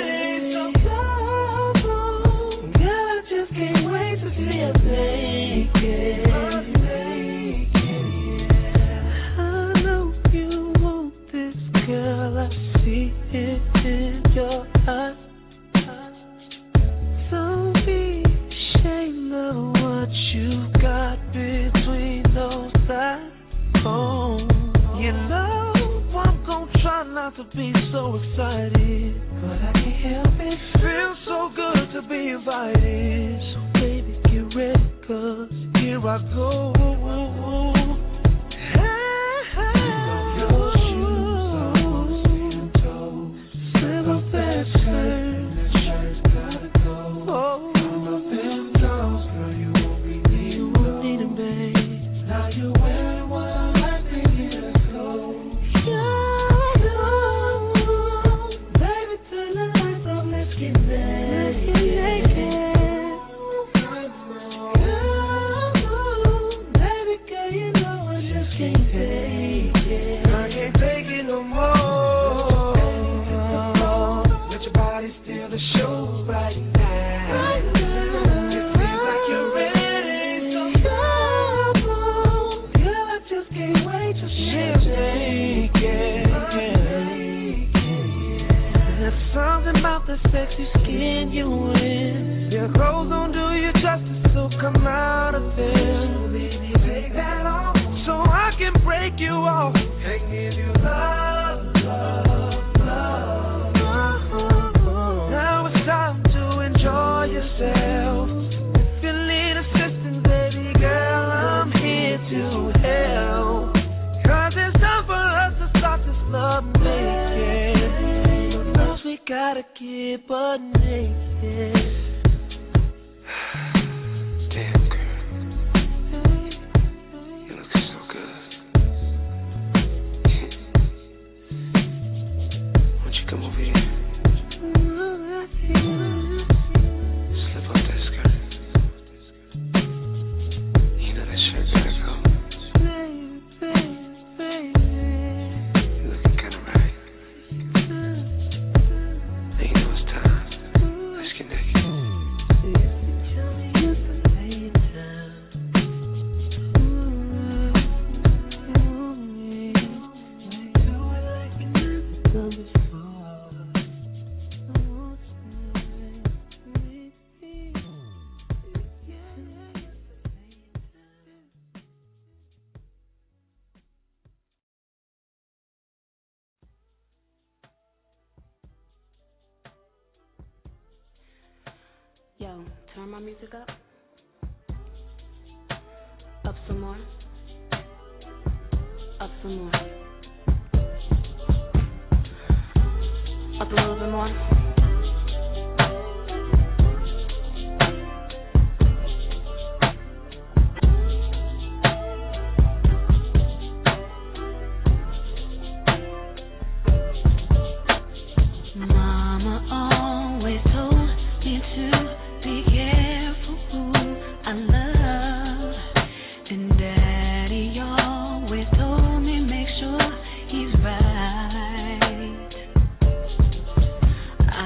Can't wait to see a thing. so excited, but I can't help it. Feels so good to be invited. So baby, get ready, 'cause here I go. Yo, turn my music up. Up some more. Up some more. Up a little bit more. I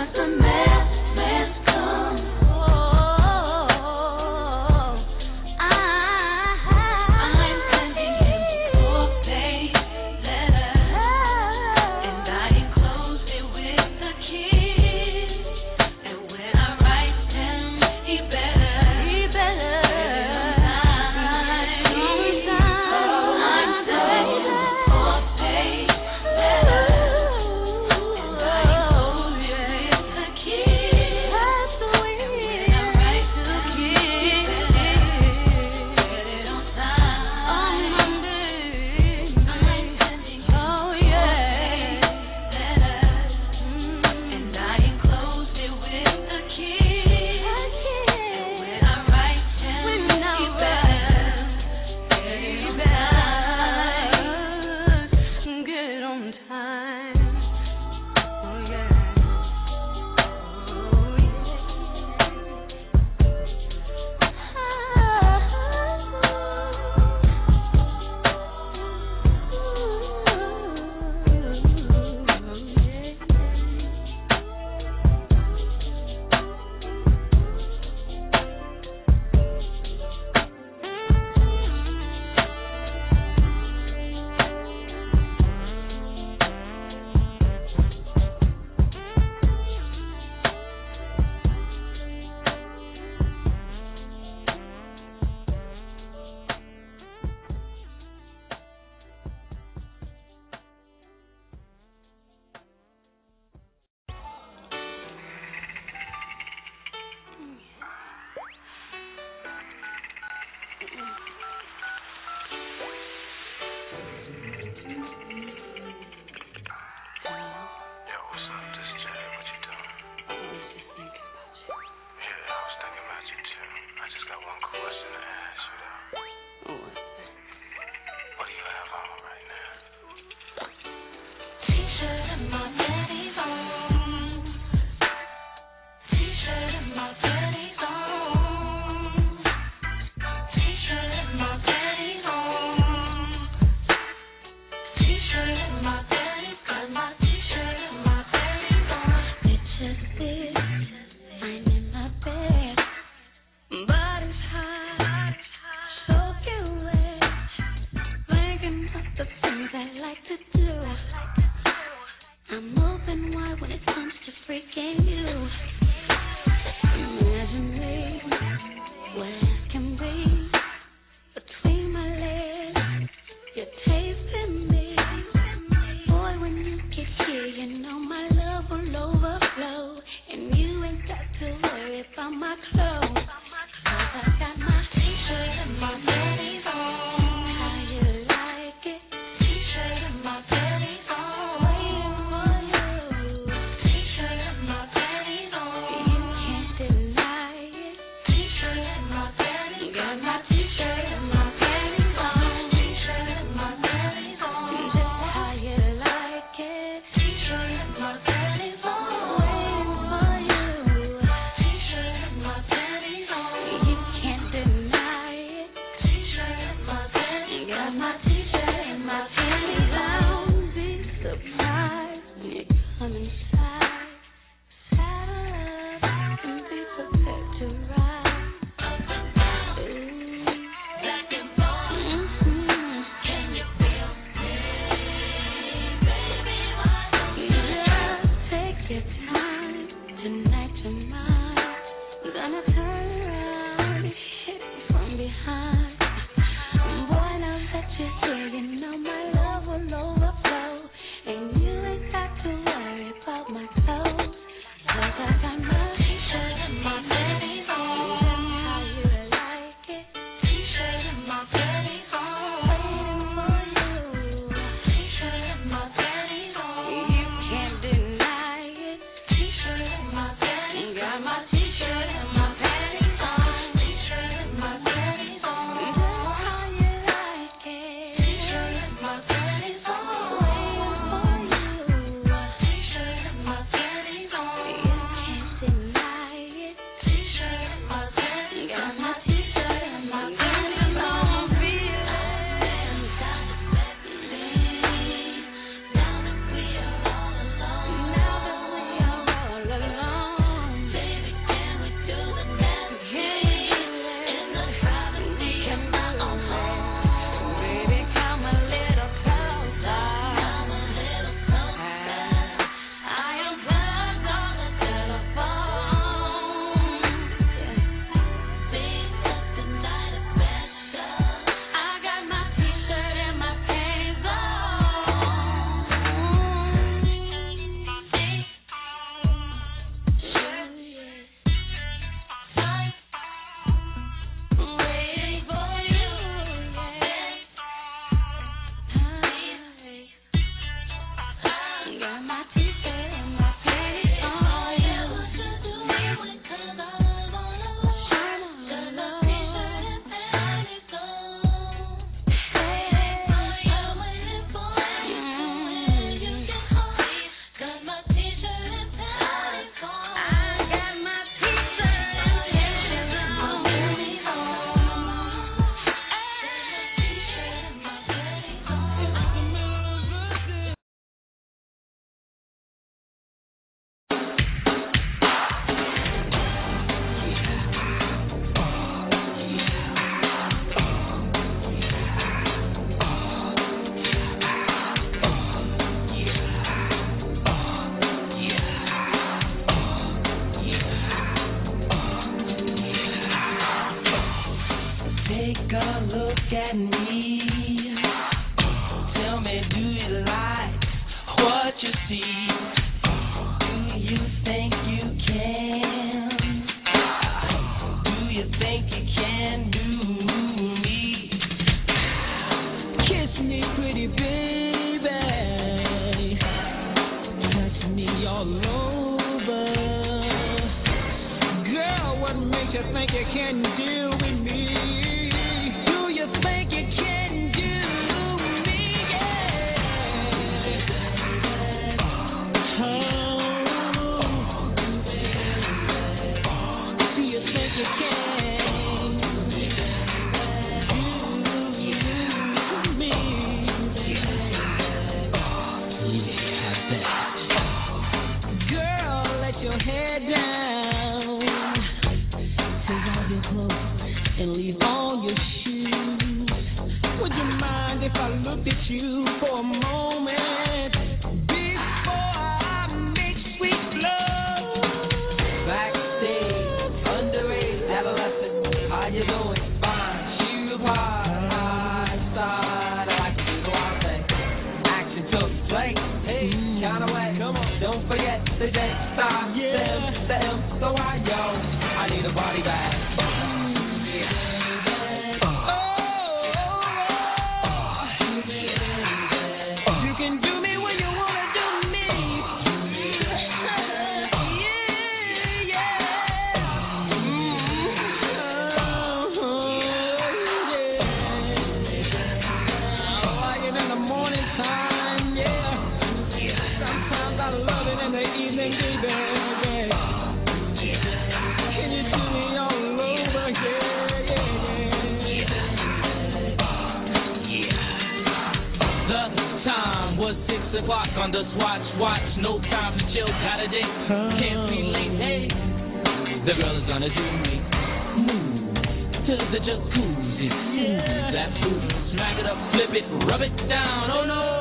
Sing at me. Tell me, do you like what you see? Do you think you can? Do you think you can do me? Kiss me, pretty baby. Touch me all over. Girl, what makes you think you can deal with me? Do you think you can do me? Yeah. Oh. Do you think you can do me? Girl, let your head down. Take off your clothes and leave on your shoes. Would you mind if I looked at you for a moment before I make sweet love? Backstage, underage, adolescent, how you doing? Fine, she was hard, high side. I like to go out there. Action took place, hey, count away, come on, don't forget the J, stop, them, the M, so I yo, I need a body bag. You can do me when you wanna do me. Yeah, yeah. I like it in the morning time, yeah. Sometimes I love it in the evening, baby. Can you do me all over, yeah, yeah. The time was six o'clock on the Swatch watch. No time to chill, got a date. Can't be late, hey. The girl is gonna do me. Move to the jacuzzi. Yeah. That food, smack it up, flip it, rub it down. Oh no.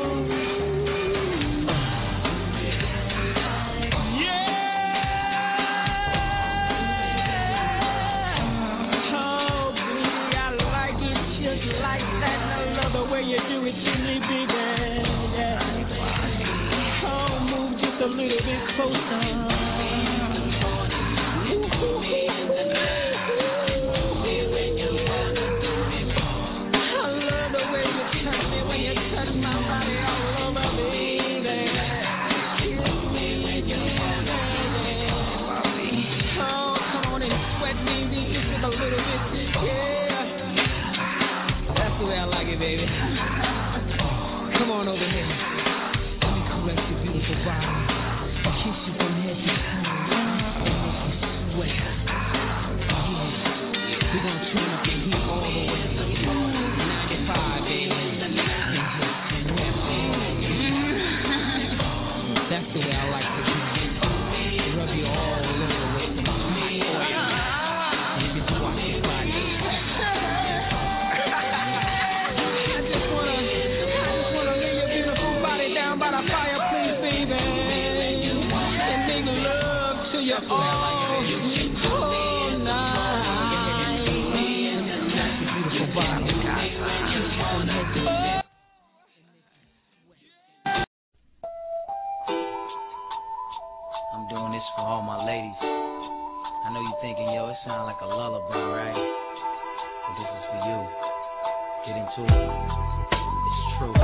You do it to me, baby. Yeah. Oh, move just a little bit closer. I love the way you touch me when you touch my body all over, baby. Kiss me when you want it. Oh, come on and sweat me just a little bit. Yeah. That's the way I like it, baby. Come on over here. Let me caress your beautiful body. Kiss you from head to toe. And make you sweat. Yeah. We're going to tune up the heat all the way to ninety-five, baby. That's the way I like to do it. Rub you all over with some hot oil. And you can watch your body. By the fireplace, baby, and make love to you all, all night. That's a beautiful body. I'm doing this for all my ladies. I know you're thinking, yo, it sounds like a lullaby, right? But this is for you. Get into it. It's true.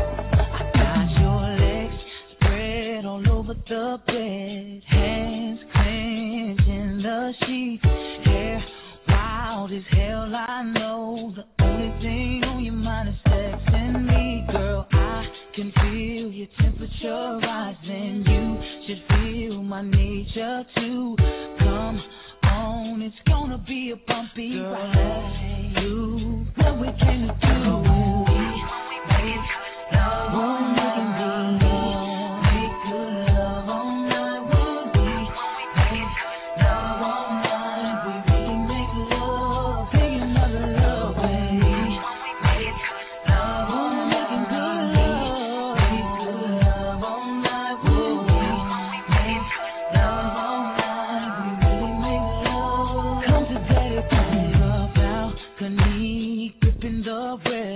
The bed, hands clenched in the sheets, hair wild as hell. I know the only thing on your mind is sex and me, girl. I can feel your temperature rising. You should feel my nature too. Come on, it's gonna be a bumpy ride. You, what we can do? Make love on me. Gripping the red.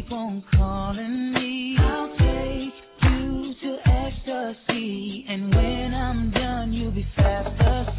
keep on calling me. I'll take you to ecstasy, and when I'm done, you'll be fast asleep.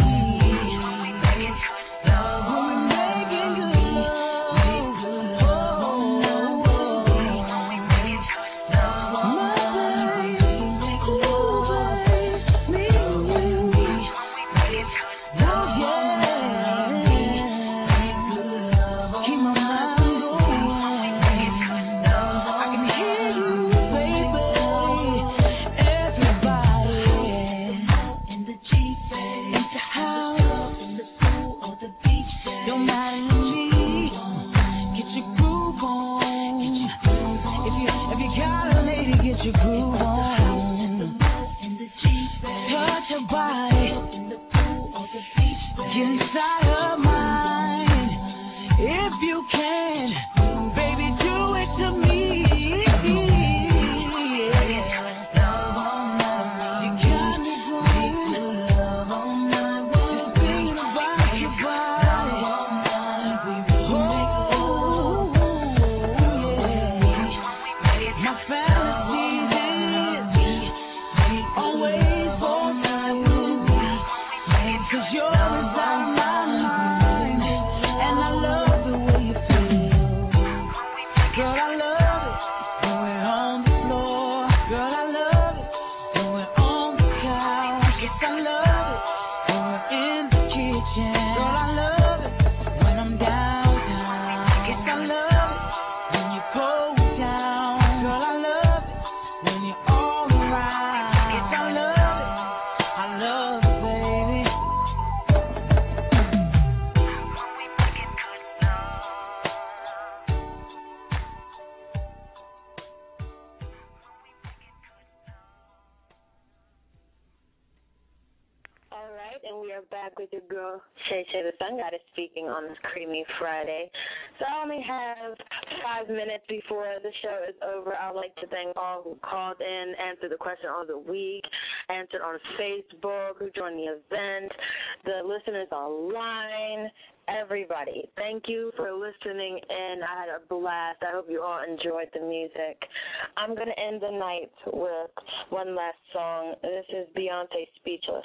Shay Shay the Sun Goddess speaking on this Creamy Friday. So I only have five minutes before the show is over. I'd like to thank all who called in, answered the question of the week, answered on Facebook, who joined the event, the listeners online, everybody. Thank you for listening in. I had a blast. I hope you all enjoyed the music. I'm going to end the night with one last song. This is Beyonce, Speechless.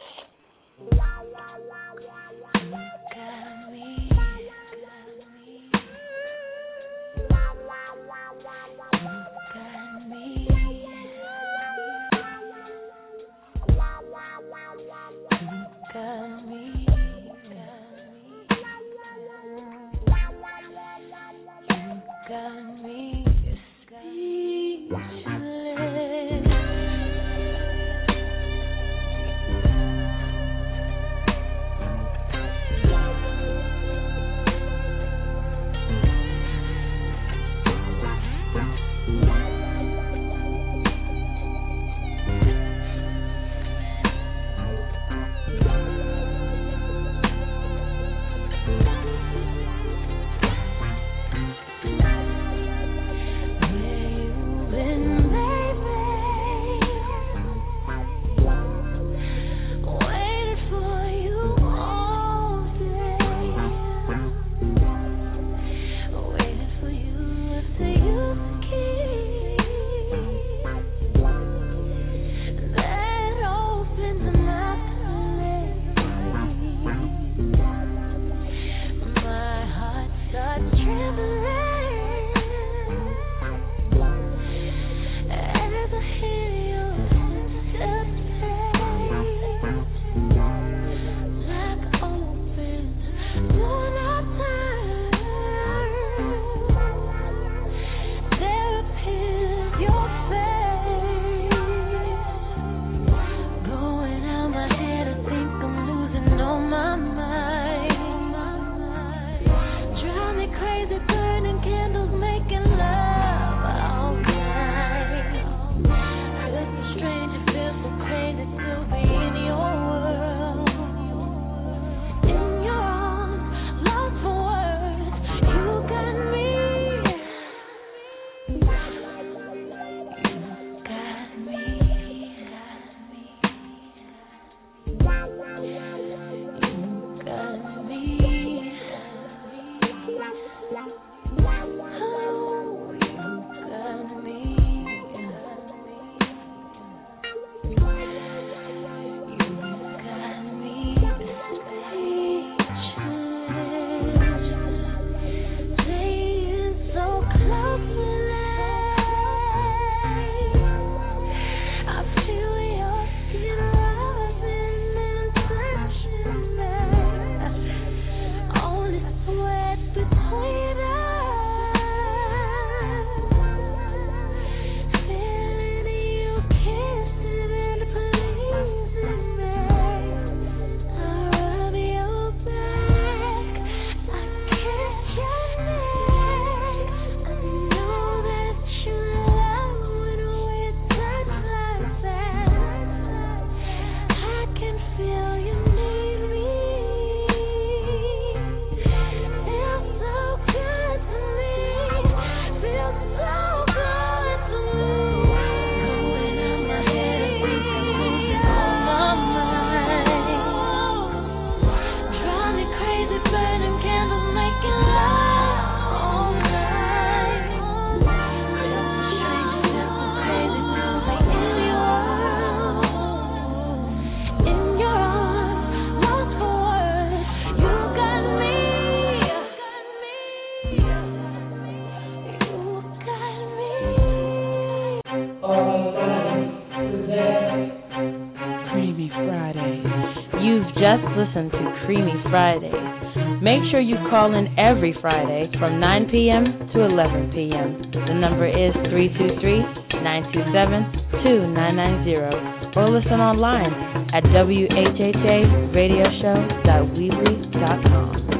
listen to Creamy Fridays. Make sure you call in every Friday from nine p.m. to eleven p.m. The number is three two three, nine two seven, two nine nine zero, or listen online at w h h a radio show dot weebly dot com.